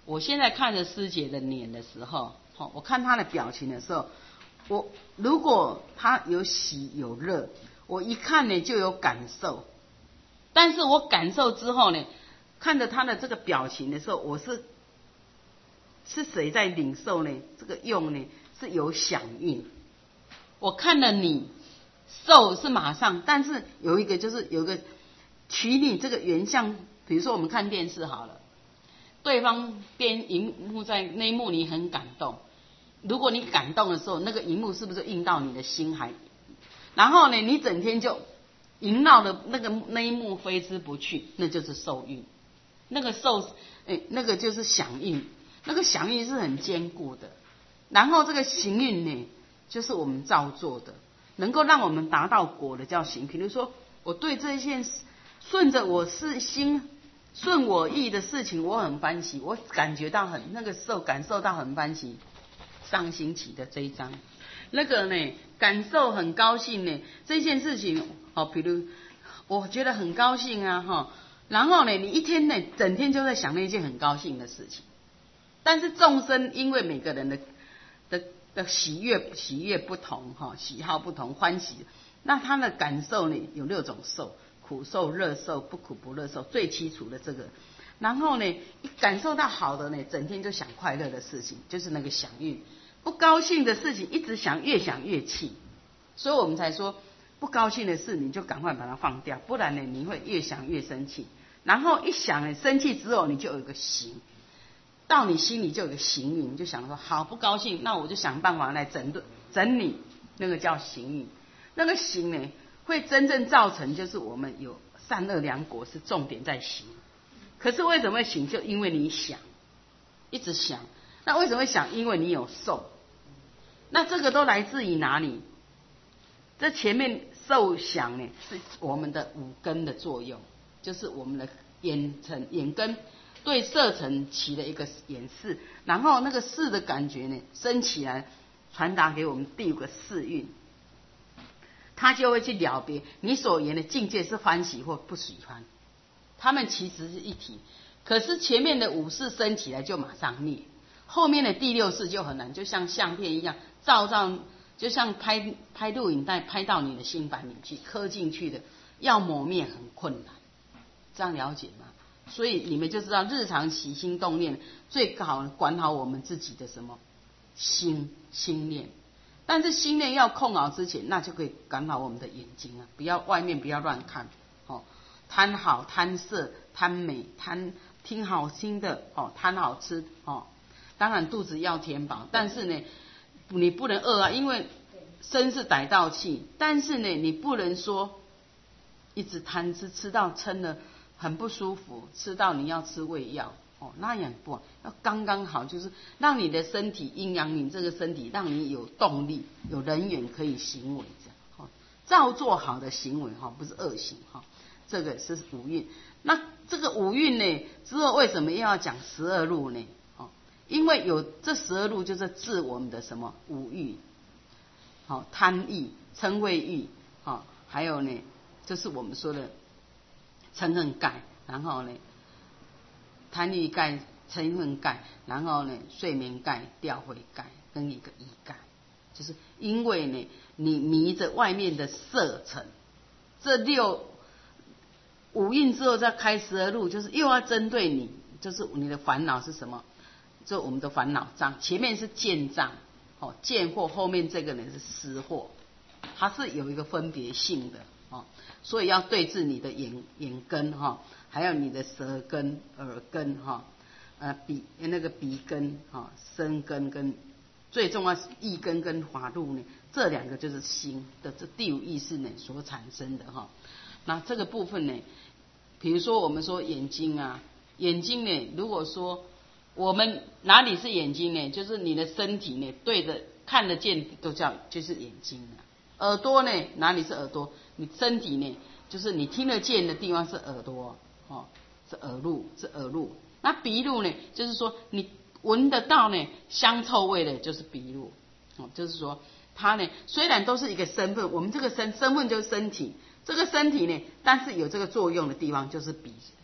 我现在看着师姐的脸的时候，我看她的表情的时候，我如果她有喜有乐，我一看呢就有感受。但是我感受之后呢，看着她的这个表情的时候，我是谁在领受呢？这个用呢是有响应。我看了你，受是马上，但是有一个就是有一个取你这个原相，比如说我们看电视好了。对方编荧幕在那一幕你很感动，如果你感动的时候，那个荧幕是不是映到你的心海？然后呢，你整天就萦绕的那一幕挥之不去，那就是受运。那个受，那个就是响应，那个响应是很坚固的。然后这个行运呢，就是我们造作的，能够让我们达到果的叫行。比如说，我对这件顺着我是心。顺我意的事情，我很欢喜，我感觉到很那个时候感受到很欢喜。上星期的这一章，那个呢，感受很高兴呢，这件事情，比如我觉得很高兴啊，然后呢，你一天呢，整天就在想那件很高兴的事情。但是众生因为每个人的喜悦不同，喜好不同，欢喜，那他的感受呢，有6种受。苦受、乐受、不苦不乐受，最基础的这个。然后呢，一感受到好的呢，整天就想快乐的事情，就是那个想运。不高兴的事情，一直想，越想越气。所以我们才说，不高兴的事，你就赶快把它放掉，不然呢，你会越想越生气。然后一想呢，生气之后，你就有一个行，到你心里就有个行运，你就想说，好不高兴，那我就想办法来整理，那个叫行运。那个行呢？会真正造成就是我们有善恶两果是重点在行，可是为什么会行？就因为你想，一直想。那为什么会想？因为你有受。那这个都来自于哪里？这前面受想呢，是我们的五根的作用，就是我们的眼根对色尘起了一个眼视，然后那个视的感觉呢升起来，传达给我们第5个视运。他就会去了别你所言的境界是欢喜或不喜欢，他们其实是一体。可是前面的5识升起来就马上灭，后面的第6识就很难，就像相片一样，就像拍录影带拍到你的心板里去，刻进去的，要抹灭很困难。这样了解吗？所以你们就知道，日常起心动念最好管好我们自己的什么心念。但是心念要控好之前，那就可以管好我们的眼睛啊，不要外面不要乱看，贪好贪色贪美贪听好听的，贪好吃，当然肚子要填饱，但是呢，你不能饿啊，因为身是歹道气，但是呢，你不能说一直贪吃到撑了很不舒服，吃到你要吃胃药。那也不好，要刚刚好，就是让你的身体阴阳，你这个身体让你有动力，有人缘可以行为，这样照做好的行为不是恶行这个是五蕴。那这个五蕴呢，之后为什么又要讲12路呢？因为有这12路就是治我们的什么五欲，贪欲、嗔恚欲，还有呢，就是我们说的嗔恨盖，然后呢。贪欲盖、嗔恨盖，然后呢，睡眠盖、掉悔盖跟一个疑盖，就是因为呢，你迷着外面的色尘，这五蕴之后再开12路，就是又要针对你，就是你的烦恼是什么？就我们的烦恼障，前面是见障，见惑，后面这个呢是思惑，它是有一个分别性的所以要对治你的眼根还有你的舌根、耳根鼻根身根跟最重要是意根跟法路呢，这2个就是心的这第5意识呢所产生的那这个部分呢，比如说我们说眼睛啊，眼睛呢，如果说我们哪里是眼睛呢？就是你的身体呢对着看得见都就是眼睛耳朵呢，哪里是耳朵？你身体呢，就是你听得见的地方是耳朵是耳路。那鼻路呢，就是说你闻得到呢香臭味的，就是鼻路就是说它呢虽然都是一个身份，我们这个身份就是身体，这个身体呢，但是有这个作用的地方就是鼻子。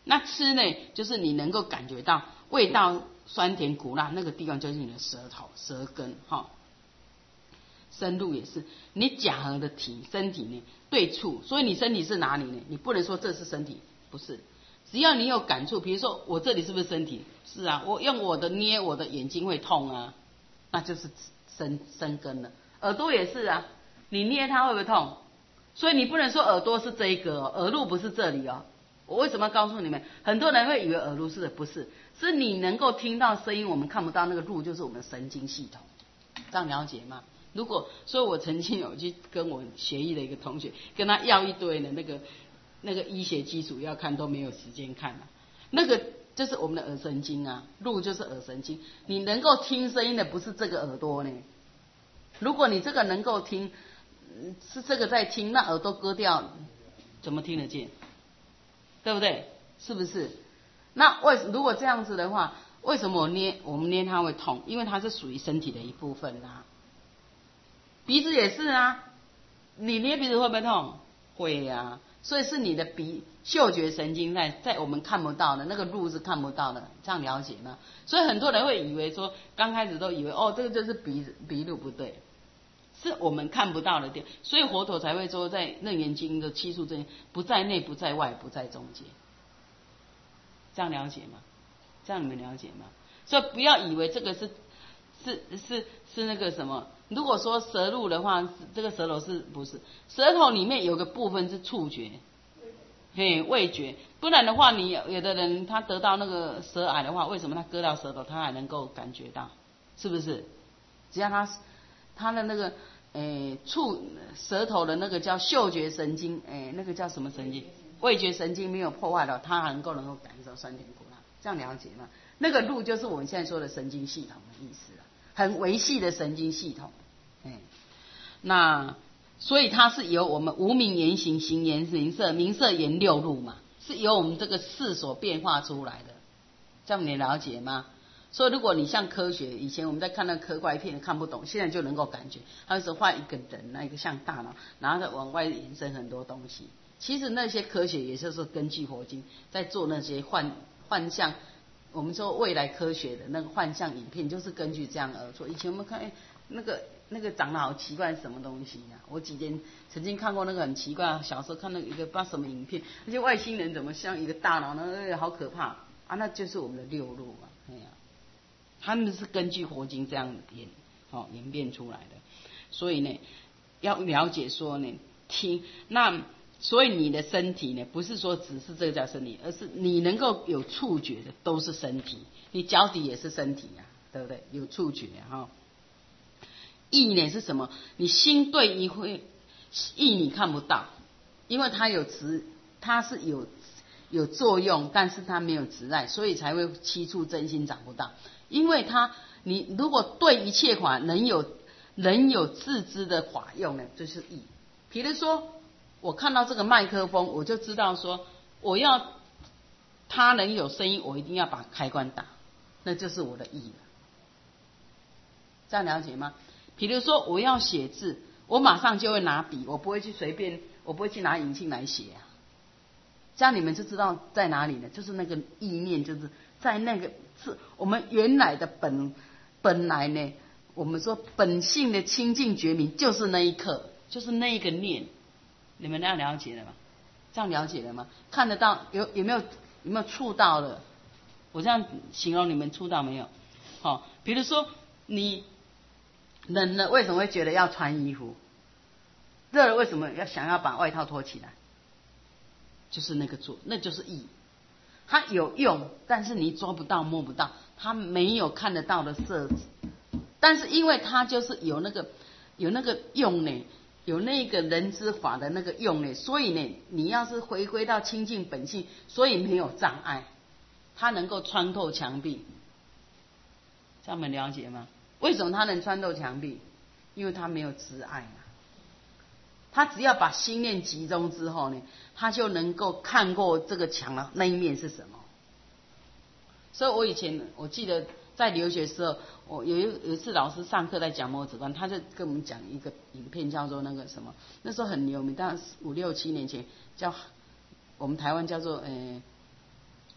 那吃呢，就是你能够感觉到味道酸甜苦辣，那个地方就是你的舌头、舌根哈。身入也是，你假合的身体呢对触，所以你身体是哪里呢？你不能说这是身体，不是。只要你有感触，比如说我这里是不是身体？是啊，我用我的捏我的眼睛会痛啊，那就是身根了。耳朵也是啊，你捏它会不会痛？所以你不能说耳朵是这一个哦，耳路不是这里哦。我为什么要告诉你们？很多人会以为耳路是的，不是，是你能够听到声音，我们看不到那个路，就是我们的神经系统，这样了解吗？如果，所以我曾经有去跟我学医的一个同学，跟他要一堆的那个医学基础要看，都没有时间看了。那个就是我们的耳神经啊，路就是耳神经。你能够听声音的不是这个耳朵呢？如果你这个能够听，是这个在听，那耳朵割掉，怎么听得见？对不对？是不是？那如果这样子的话，为什么我们捏它会痛？因为它是属于身体的一部分啦。鼻子也是啊，你捏鼻子会不会痛？会啊，所以是你的嗅觉神经在我们看不到的那个路是看不到的，这样了解吗？所以很多人会以为说，刚开始都以为哦，这个就是鼻路，不对，是我们看不到的地方，所以佛陀才会说，在楞严经的七处真不在内，不在外，不在中间，这样了解吗？这样你们了解吗？所以不要以为这个是那个什么。如果说舌路的话，这个舌头是不是？舌头里面有个部分是触觉，嘿，味觉。不然的话，你有的人他得到那个舌癌的话，为什么他割掉舌头，他还能够感觉到？是不是？只要他的那个舌头的那个叫嗅觉神经，那个叫什么神经？味觉神经没有破坏了，他能够感受酸甜苦辣，这样了解吗？那个路就是我们现在说的神经系统的意思了。很维系的神经系统，那所以它是由我们无明言行、行言名色、名色言六路嘛，是由我们这个事所变化出来的，这样你了解吗？所以如果你像科学，以前我们在看那科怪片看不懂，现在就能够感觉，它是画一个人，那一个像大脑，然后再往外延伸很多东西。其实那些科学也就是根据佛经在做那些幻象。我们说未来科学的那个幻象影片，就是根据这样而做。以前我们看，那个长得好奇怪，什么东西呀？我几天曾经看过那个很奇怪，小时候看那个一个不知道什么影片，那些外星人怎么像一个大脑呢？好可怕啊！那就是我们的六路啊，他们是根据佛经这样演变出来的。所以呢，要了解说呢，听那。所以你的身体呢，不是说只是这个叫身体，而是你能够有触觉的都是身体。你脚底也是身体啊，对不对？有触觉哈。意呢是什么？你心对意会，意你看不到，因为它是有作用，但是它没有执赖，所以才会七处真心找不到。因为你如果对一切法能有自知的法用呢，就是意。比如说。我看到这个麦克风，我就知道说，我要它能有声音，我一定要把开关打，那就是我的意了。这样了解吗？比如说我要写字，我马上就会拿笔，我不会去随便，我不会去拿引磬来写啊。这样你们就知道在哪里了，就是那个意念，就是在那个是我们原来的本来呢，我们说本性的清净觉明，就是那一刻，就是那一个念。你们那样了解了吗？这样了解了吗？看得到有没有触到了？我这样形容你们触到没有？好，比如说你冷了，为什么会觉得要穿衣服？热了为什么想要把外套脱起来？就是那个那就是意。它有用，但是你抓不到摸不到，它没有看得到的色质，但是因为它就是有那个用呢。有那个人之法的那个用呢，所以呢，你要是回归到清净本性，所以没有障碍，它能够穿透墙壁，这样你们了解吗？为什么它能穿透墙壁？因为它没有执碍嘛。他只要把心念集中之后呢，他就能够看过这个墙的那一面是什么。所以我记得在留学的时候，我有一次老师上课在讲摩止观，他就跟我们讲一个影片，叫做那个什么，那时候很有名，大概5、6、7年前，叫我们台湾叫做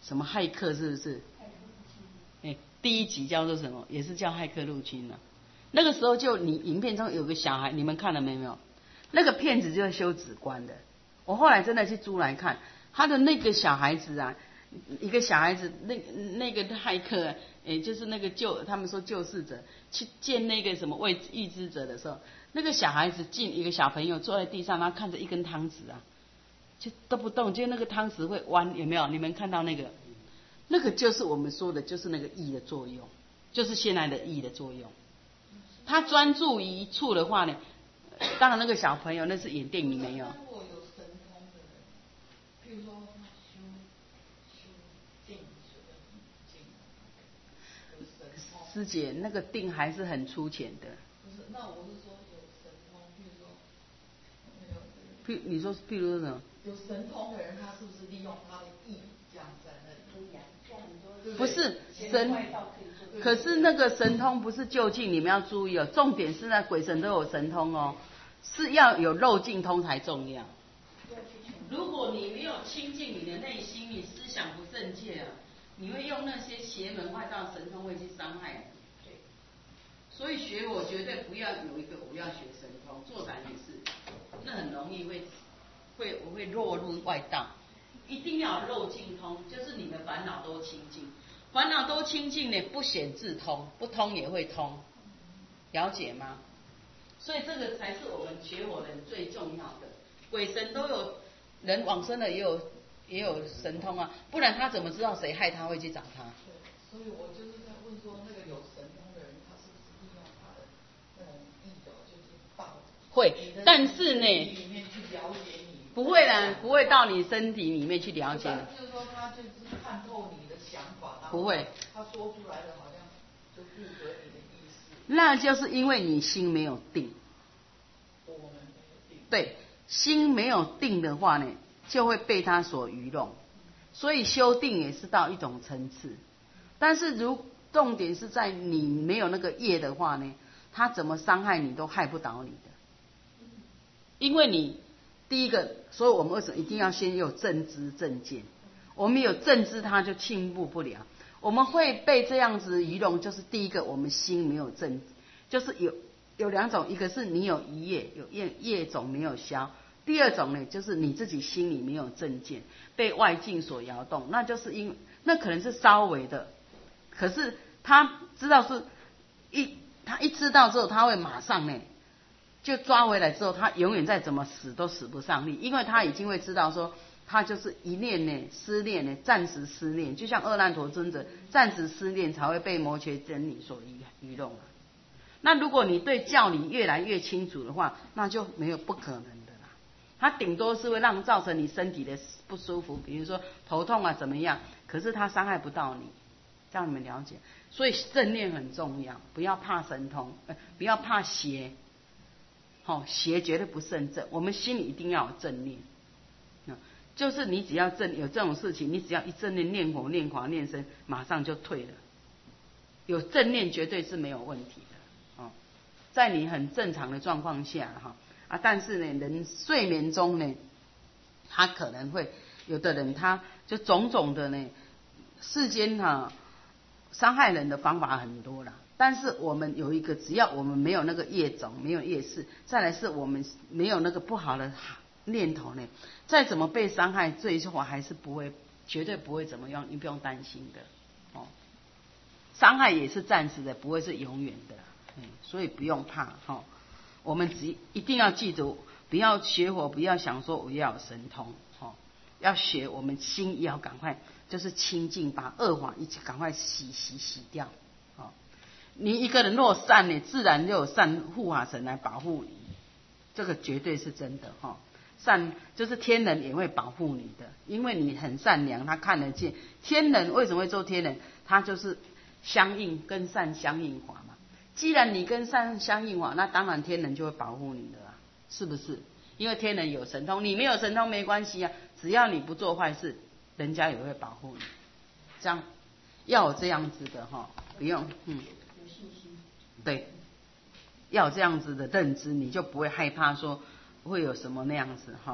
什么骇客是不是？第一集叫做什么？也是叫骇客入侵了。那个时候就你影片中有个小孩，你们看了没有？那个骗子就是修指关的。我后来真的去租来看，他的那个小孩子啊，一个小孩子，那个骇客，就是那个他们说救世者去见那个什么预知者的时候，那个小孩子进一个小朋友坐在地上，他看着一根汤匙啊，就都不动，就那个汤匙会弯，有没有？你们看到那个？那个就是我们说的，就是那个意的作用，就是现在的意的作用。他专注于一处的话呢，当然那个小朋友那是演电影没有。 如果有神通的人，譬如说他修定水的定，有神通。 师姐，那个定还是很粗浅的。 不是，那我是说有神通，譬如说没有。 你说譬如说什么？ 有神通的人，他是不是利用他的意这样在那里？ 不是神，可是那个神通不是就近，你们要注意哦。重点是那鬼神都有神通哦，是要有肉尽通才重要。如果你没有亲近你的内心，你思想不正确啊，你会用那些邪门外道神通会去伤害你。所以学我绝对不要有一个我要学神通，做禅也是，那很容易我会落入外道。一定要有肉尽通，就是你的烦恼都清净，烦恼都清净呢，不显自通，不通也会通，了解吗？所以这个才是我们学佛人最重要的。鬼神都有，人往生了也有神通啊，不然他怎么知道谁害他会去找他？ 对，所以我就是在问说，那个有神通的人，他是不是利用他的那种意的，就是到会，但是呢， 里面去了解你。 不会啦，不会到你身体里面去了解。 就是说，他就是看透你的想法， 不会。 他说出来的好像就符合你的意思。 那就是因为你心没有定。 我们没有定。 对，心没有定的话呢，就会被他所愚弄。所以修定也是到一种层次，但是重点是在你没有那个业的话呢，他怎么伤害你都害不倒你的，因为你。第一个，所以我们为什么一定要先有正知正见？我们有正知，他就进步不了。我们会被这样子愚弄，就是第一个，我们心没有正，就是有两种，一个是你有一业，有业种没有消；第二种呢，就是你自己心里没有正见，被外境所摇动，那就是那可能是稍微的，可是他知道他一知道之后，他会马上呢。就抓回来之后，他永远再怎么死都死不上力，因为他已经会知道说，他就是一念呢，失念呢，暂时失念，就像阿难陀尊者暂时失念才会被摩诘真理所愚弄啊。那如果你对教理越来越清楚的话，那就没有不可能的啦。他顶多是会造成你身体的不舒服，比如说头痛啊怎么样，可是他伤害不到你，这样你们了解。所以正念很重要，不要怕神通，不要怕邪。邪绝对不胜正，我们心里一定要有正念。就是你只要有这种事情，你只要一正念念佛、念法、念僧，马上就退了。有正念绝对是没有问题的。在你很正常的状况下但是呢，人睡眠中呢，他可能会有的人他就种种的呢，世间伤害人的方法很多啦。但是我们有一个，只要我们没有那个业种，没有业事，再来是我们没有那个不好的念头呢，再怎么被伤害，最后还是不会，绝对不会怎么样，你不用担心的。伤害也是暂时的，不会是永远的，所以不用怕。我们一定要记住，不要学佛，不要想说我要有神通，要学我们心也要赶快就是清净，把恶法一起赶快洗掉。你一个人若善呢，自然就有善护法神来保护你，这个绝对是真的善就是天人也会保护你的，因为你很善良，他看得见。天人为什么会做天人？他就是跟善相应法嘛。既然你跟善相应法，那当然天人就会保护你的是不是？因为天人有神通，你没有神通没关系只要你不做坏事，人家也会保护你。这样要有这样子的不用对，要有这样子的认知，你就不会害怕说会有什么那样子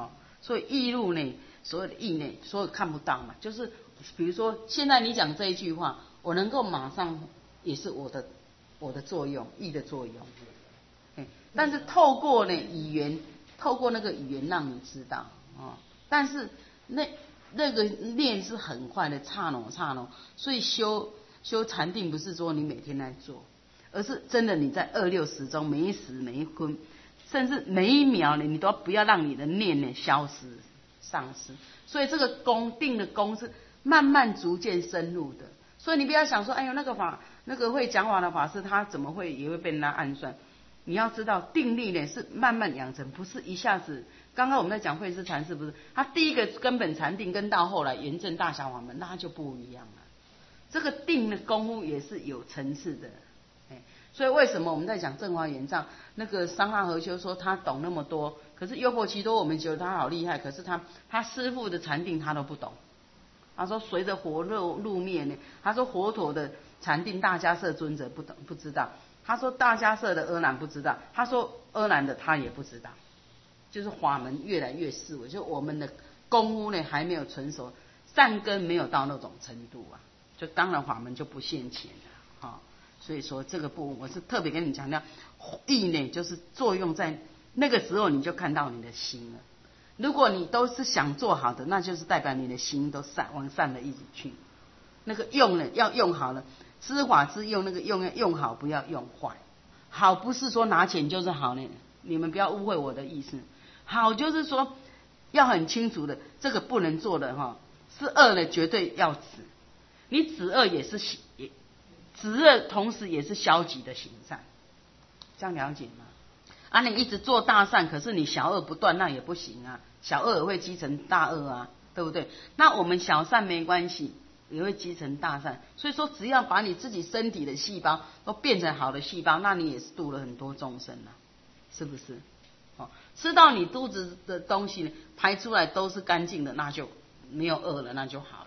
所以意路呢，所有的意呢，所有看不到嘛，就是比如说现在你讲这一句话，我能够马上也是我的作用，意的作用。但是透过呢语言，透过那个语言让你知道但是那个念是很快的，刹那，所以修禅定不是说你每天在做，而是真的你在26时中每一时每一分，甚至每一秒呢，你都不要让你的念呢消失丧失。所以这个定的功是慢慢逐渐深入的。所以你不要想说，哎呦那个会讲法的法师他怎么会也会被人家暗算？你要知道定力呢是慢慢养成，不是一下子。刚刚我们在讲慧思禅师，不是他第一个根本禅定跟到后来圆正大小法门，那就不一样了。这个定的功夫也是有层次的。所以为什么我们在讲正华圆藏，那个桑哈和修说他懂那么多，可是优婆其多我们觉得他好厉害，可是他师父的禅定他都不懂。他说随着火入灭呢，他说佛陀的禅定大迦叶尊者不知道，他说大迦叶的阿难不知道，他说阿难的他也不知道，就是法门越来越式微，就我们的功夫呢还没有成熟，善根没有到那种程度啊，就当然法门就不现前了所以说这个部分我是特别跟你强调，意呢就是作用在那个时候，你就看到你的心了。如果你都是想做好的，那就是代表你的心都往善的一直去。那个用呢要用好了，知法之用，那个用要用好，不要用坏。好不是说拿钱就是好呢，你们不要误会我的意思。好就是说要很清楚的，这个不能做的是恶的，绝对要止。你止恶也是止恶，同时也是消极的行善，这样了解吗？你一直做大善，可是你小恶不断，那也不行啊。小恶也会积成大恶啊，对不对？那我们小善没关系，也会积成大善。所以说，只要把你自己身体的细胞都变成好的细胞，那你也是度了很多众生了，是不是？吃到你肚子的东西排出来都是干净的，那就没有恶了，那就好了。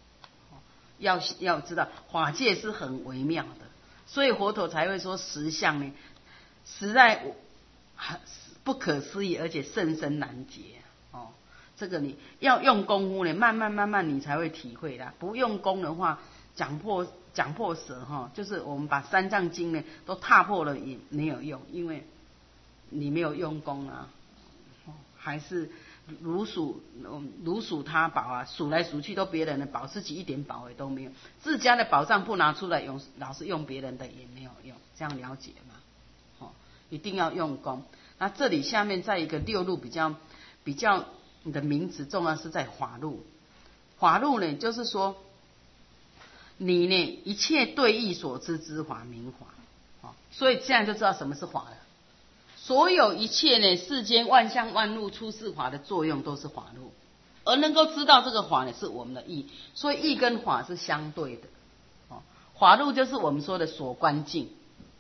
要知道法界是很微妙的，所以佛陀才会说实相呢，实在不可思议，而且甚深难解这个你要用功夫呢，慢慢你才会体会的。不用功的话，讲破舌就是我们把三藏经呢都踏破了也没有用，因为你没有用功啊，还是如数他宝啊，数来数去都别人的宝，自己一点宝也都没有，自家的宝藏不拿出来用，老是用别人的也没有用，这样了解吗？一定要用功。那这里下面再一个六路比较你的名词重要是在法路。法路呢就是说你呢一切对义所知之法名法所以这样就知道什么是法了。所有一切呢世间万象万物出世法的作用都是法路，而能够知道这个法呢是我们的义，所以义跟法是相对的法路就是我们说的所观境，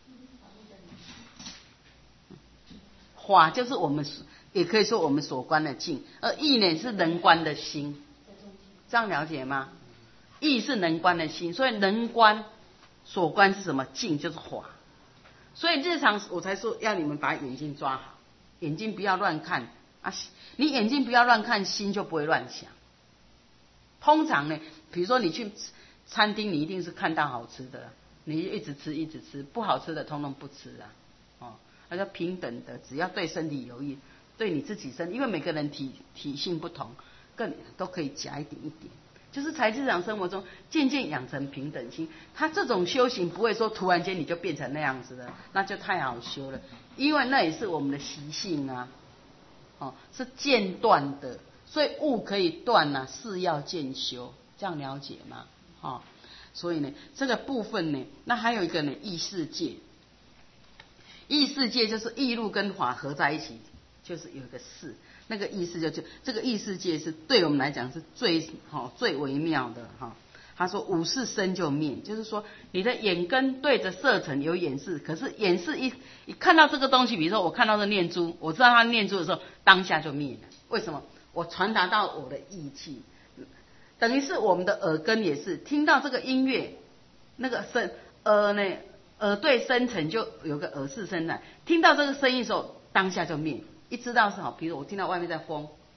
法就是我们也可以说我们所观的境，而义呢是能观的心，这样了解吗？义是能观的心，所以能观所观是什么？境就是法。所以日常我才说要你们把眼睛抓好，眼睛不要乱看你眼睛不要乱看，心就不会乱想。通常呢，比如说你去餐厅，你一定是看到好吃的，你一直吃，不好吃的通通不吃那叫平等的，只要对身体有益，对你自己身体，因为每个人体性不同，都可以夹一点，就是在日常生活中渐渐养成平等心。他这种修行不会说突然间你就变成那样子的，那就太好修了，因为那也是我们的习性是间断的，所以物可以断事要渐修，这样了解吗？所以呢这个部分呢，那还有一个呢意识界。意识界就是意路跟法合在一起，就是有一个识，那个意识就这个意识界是对我们来讲是最微妙的他说五识生就灭，就是说你的眼根对着色尘有眼识，可是眼识一看到这个东西，比如说我看到这念珠，我知道它念珠的时候，当下就灭了。为什么？我传达到我的意气，等于是我们的耳根也是听到这个音乐，那个耳对深层就有个耳识生来，听到这个声音的时候，当下就灭。一知道是好，比如我听到外面在风，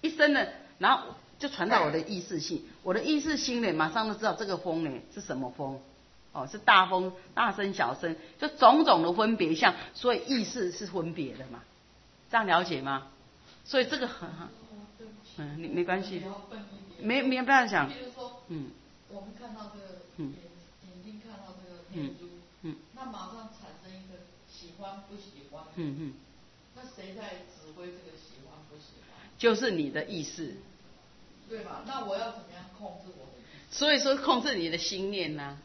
一生呢，然后就传到我的意识性，我的意识心呢，马上就知道这个风呢是什么风，哦，是大风、大声、小声，就种种的分别相，所以意识是分别的嘛，这样了解吗？所以这个很，你没关系，没办法想， 我们看到这个眼睛看到这个念珠，那马上产生一个喜欢不喜欢，那谁在指挥这个喜欢不喜欢？ 就是你的意识， 对吧？那我要怎么样控制我的意识？ 所以说控制你的心念呐、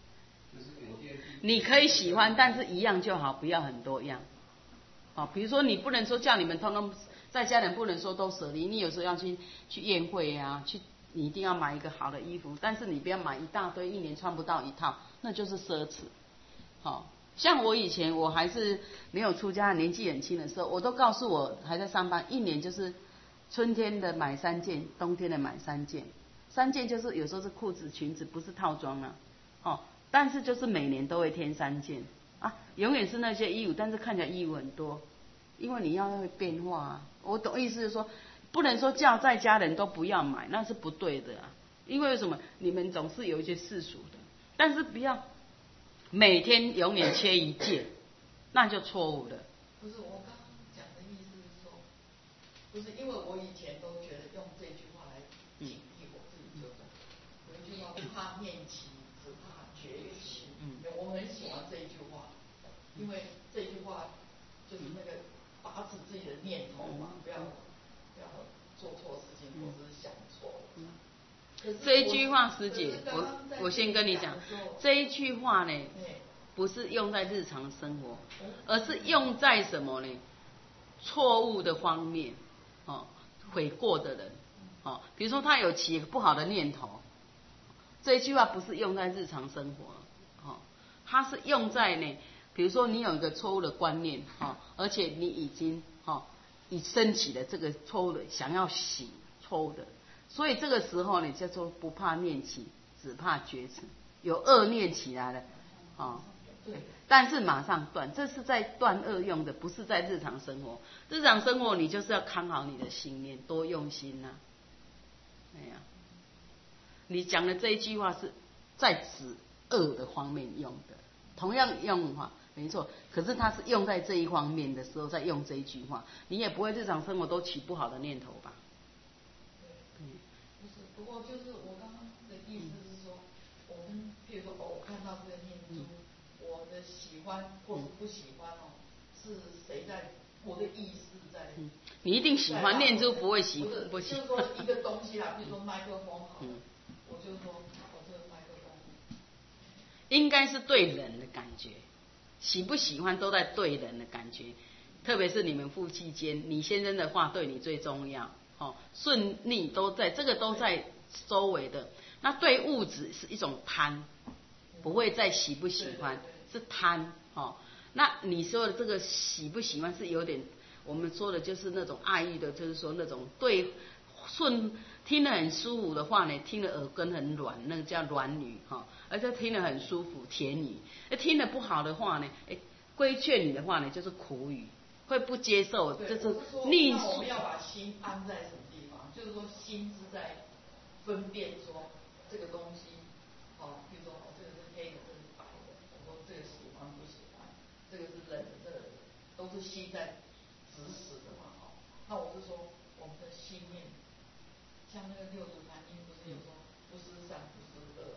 你可以喜欢，但是一样就好，不要很多样。哦，比如说你不能说叫你们通通在家人不能说都舍离，你有时候要去宴会啊，你一定要买一个好的衣服，但是你不要买一大堆，一年穿不到一套，那就是奢侈。好，像我以前我还是没有出家，年纪很轻的时候，我都告诉我还在上班，一年就是春天的买3件，冬天的买3件，3件就是有时候是裤子、裙子，不是套装啊。哦，但是就是每年都会添3件啊，永远是那些衣服，但是看起来衣服很多，因为你要会变化啊。我懂意思是说，不能说叫在家人都不要买，那是不对的啊。因为什么？你们总是有一些世俗的，但是不要每天永远缺1件，那就错误了。 不是我刚刚讲的意思是说，不是因为我以前都觉得用这句话来警惕我自己，就是有一句话不怕念起，只怕觉起。我很喜欢这一句话，因为这句话就是那个打死自己的念头嘛，不要做错事情或者是想错。 这一句话，师姐，我先跟你讲，这一句话呢，不是用在日常生活，而是用在什么呢？错误的方面，哦，悔过的人，哦，比如说他有起不好的念头，这一句话不是用在日常生活，哦，它是用在呢，比如说你有一个错误的观念，哦，而且你已经已升起了这个错误的，想要洗错误的。所以这个时候呢，叫做不怕念起，只怕觉迟。有恶念起来了，但是马上断，这是在断恶用的，不是在日常生活。日常生活你就是要看好你的心念，多用心呐。哎呀，你讲的这一句话是在指恶的方面用的，同样用法没错，可是它是用在这一方面的时候，在用这一句话，你也不会日常生活都起不好的念头吧？ 不是，不过就是我刚刚的意思是说，我们比如说我看到这个念珠，我的喜欢或是不喜欢是谁在我的意识在？ 你一定喜欢念珠，不会喜不喜。就是说一个东西啦，比如说麦克风好，我就说我这个麦克风， 应该是对人的感觉，喜不喜欢都在对人的感觉，特别是你们夫妻间，你先生的话对你最重要。顺利都在，这个都在周围的。那对物质是一种贪，不会再喜不喜欢，是贪。那你说的这个喜不喜欢是有点，我们说的就是那种爱欲的，就是说那种对听得很舒服的话呢，听得耳根很软，那个叫软语而且听得很舒服甜语。听得不好的话呢，规劝你的话呢，就是苦语。会不接受，就是逆。 那我们要把心安在什么地方？就是说，心是在分辨说这个东西，比如说这个是黑的，这个是白的，我说这个喜欢不喜欢，这个是冷的，这个都是心在指使的嘛，那我是说，我们的心念，像那个六祖坛经不是有说不思善，不思恶，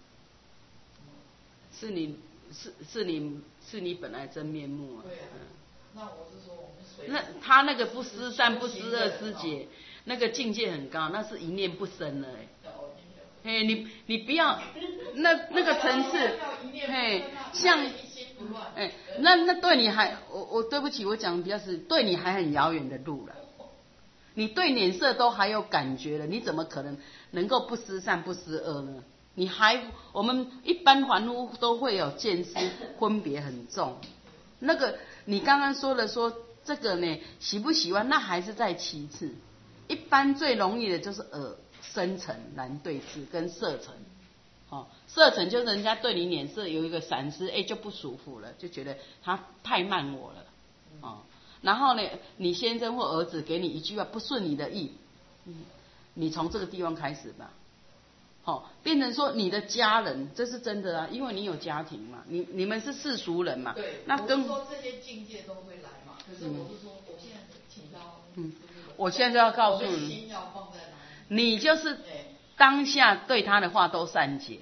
是你本来真面目啊。 对啊。那我是说，我们随那他那个不思善不思恶，师姐，那个境界很高，那是一念不生了你不要那个层次，像那对你还我对不起，我讲的比较是对你还很遥远的路了。你对脸色都还有感觉了，你怎么可能够不思善不思恶呢？我们一般凡夫都会有见思分别很重，那个。你刚刚说这个呢，喜不喜欢那还是在其次，一般最容易的就是深层难对治跟色层，色层就是人家对你脸色有一个闪失，就不舒服了，就觉得他太慢我了，然后呢，你先生或儿子给你一句话不顺你的意， 你从这个地方开始吧。好，变成说你的家人，这是真的啊，因为你有家庭嘛，你们是世俗人嘛。 对， 那跟我是说这些境界都会来嘛。可是我是说，我现在请教。 我现在就要告诉你， 心要放在哪里？ 你就是当下对他的话都善解。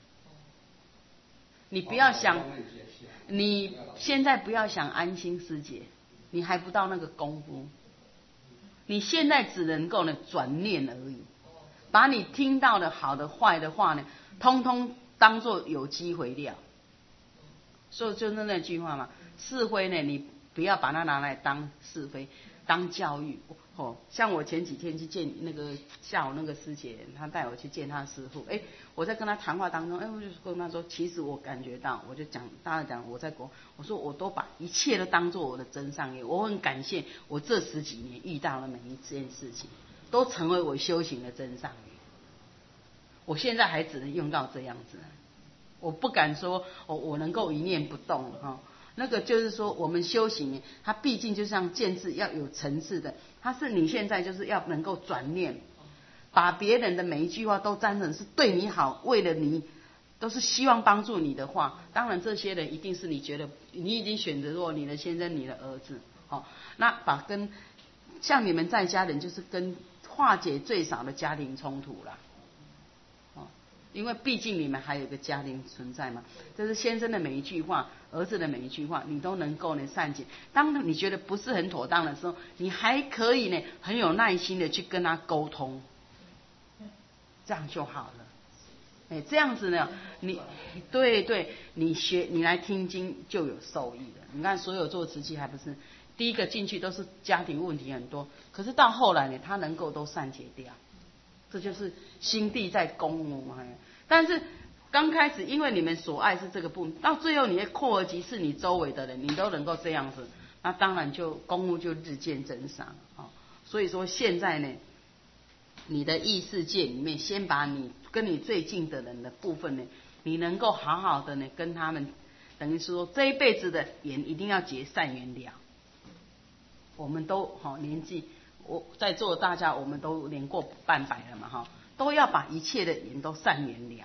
你不要想，你现在不要想安心师姐，你还不到那个功夫。你现在只能够呢转念而已。把你听到的好的坏的话呢，通通当作有机会掉。所以就是那句话嘛，是非呢，你不要把它拿来当是非，当教育。像我前几天去见那个下午那个师姐，她带我去见她师父。我在跟她谈话当中，我就跟她说，其实我感觉到，我就讲，大家讲我在国，我说我都把一切都当作我的真上业，我很感谢我这10几年遇到的每一件事情。都成为我修行的真上缘，我现在还只能用到这样子，我不敢说我能够一念不动哈。那个就是说，我们修行，它毕竟就像见智要有层次的，它是你现在就是要能够转念，把别人的每一句话都当成是对你好，为了你，都是希望帮助你的话。当然，这些人一定是你觉得你已经选择过你的先生、你的儿子，那把跟像你们在家人就是跟化解最少的家庭冲突啦，因为毕竟你们还有一个家庭存在嘛。这是先生的每一句话，儿子的每一句话，你都能够呢善解。当你觉得不是很妥当的时候，你还可以呢很有耐心的去跟他沟通，这样就好了。这样子呢，对，你来听经就有受益了。你看，所有做慈济还不是？第一个进去都是家庭问题很多，可是到后来呢，他能够都善解掉，这就是心地在攻嘛。但是刚开始，因为你们所爱是这个部分，到最后你会扩而及是你周围的人，你都能够这样子，那当然就功夫就日渐增长。所以说现在呢，你的意识界里面，先把你跟你最近的人的部分呢，你能够好好的呢跟他们，等于说这一辈子的缘一定要结善缘了。我们都年纪，我在座大家我们都年过半百了嘛都要把一切的缘都善缘了，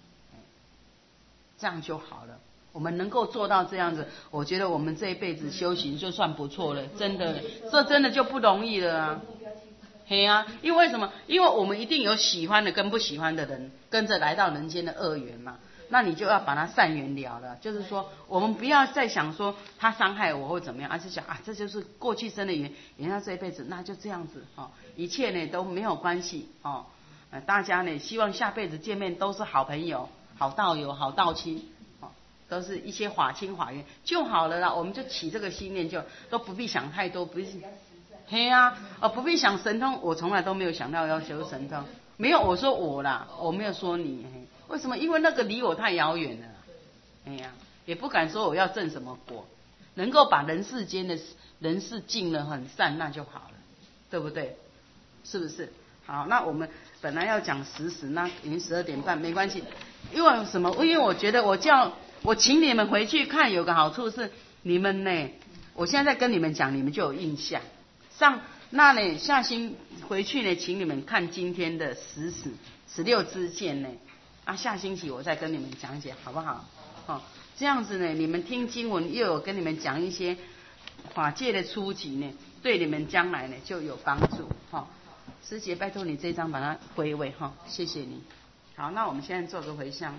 这样就好了。我们能够做到这样子，我觉得我们这一辈子修行就算不错了，真的，这真的就不容易了啊。因为什么？因为我们一定有喜欢的跟不喜欢的人跟着来到人间的恶缘嘛。那你就要把它善缘了了，就是说我们不要再想说他伤害我或怎么样，而是想这就是过去生的缘，缘到这一辈子，那就这样子一切呢都没有关系大家呢希望下辈子见面都是好朋友、好道友、好道亲都是一些法亲法缘就好了啦。我们就起这个心念，就都不必想太多，不必不必想神通。我从来都没有想到要求神通，没有，我说我啦，我没有说你。为什么？因为那个离我太遥远了。也不敢说我要证什么果，能够把人世间的人事尽了很善，那就好了，对不对？是不是？好，那我们本来要讲10时，那已经12点半，没关系。因为什么？因为我觉得我请你们回去看，有个好处是你们呢，我现在跟你们讲，你们就有印象。那呢，下星回去呢，请你们看今天的10时16支箭呢。下星期我再跟你们讲解，好不好？这样子呢，你们听经文又有跟你们讲一些法界的初级呢，对你们将来呢就有帮助。师姐，拜托你这张把它归位谢谢你。好，那我们现在做个回向。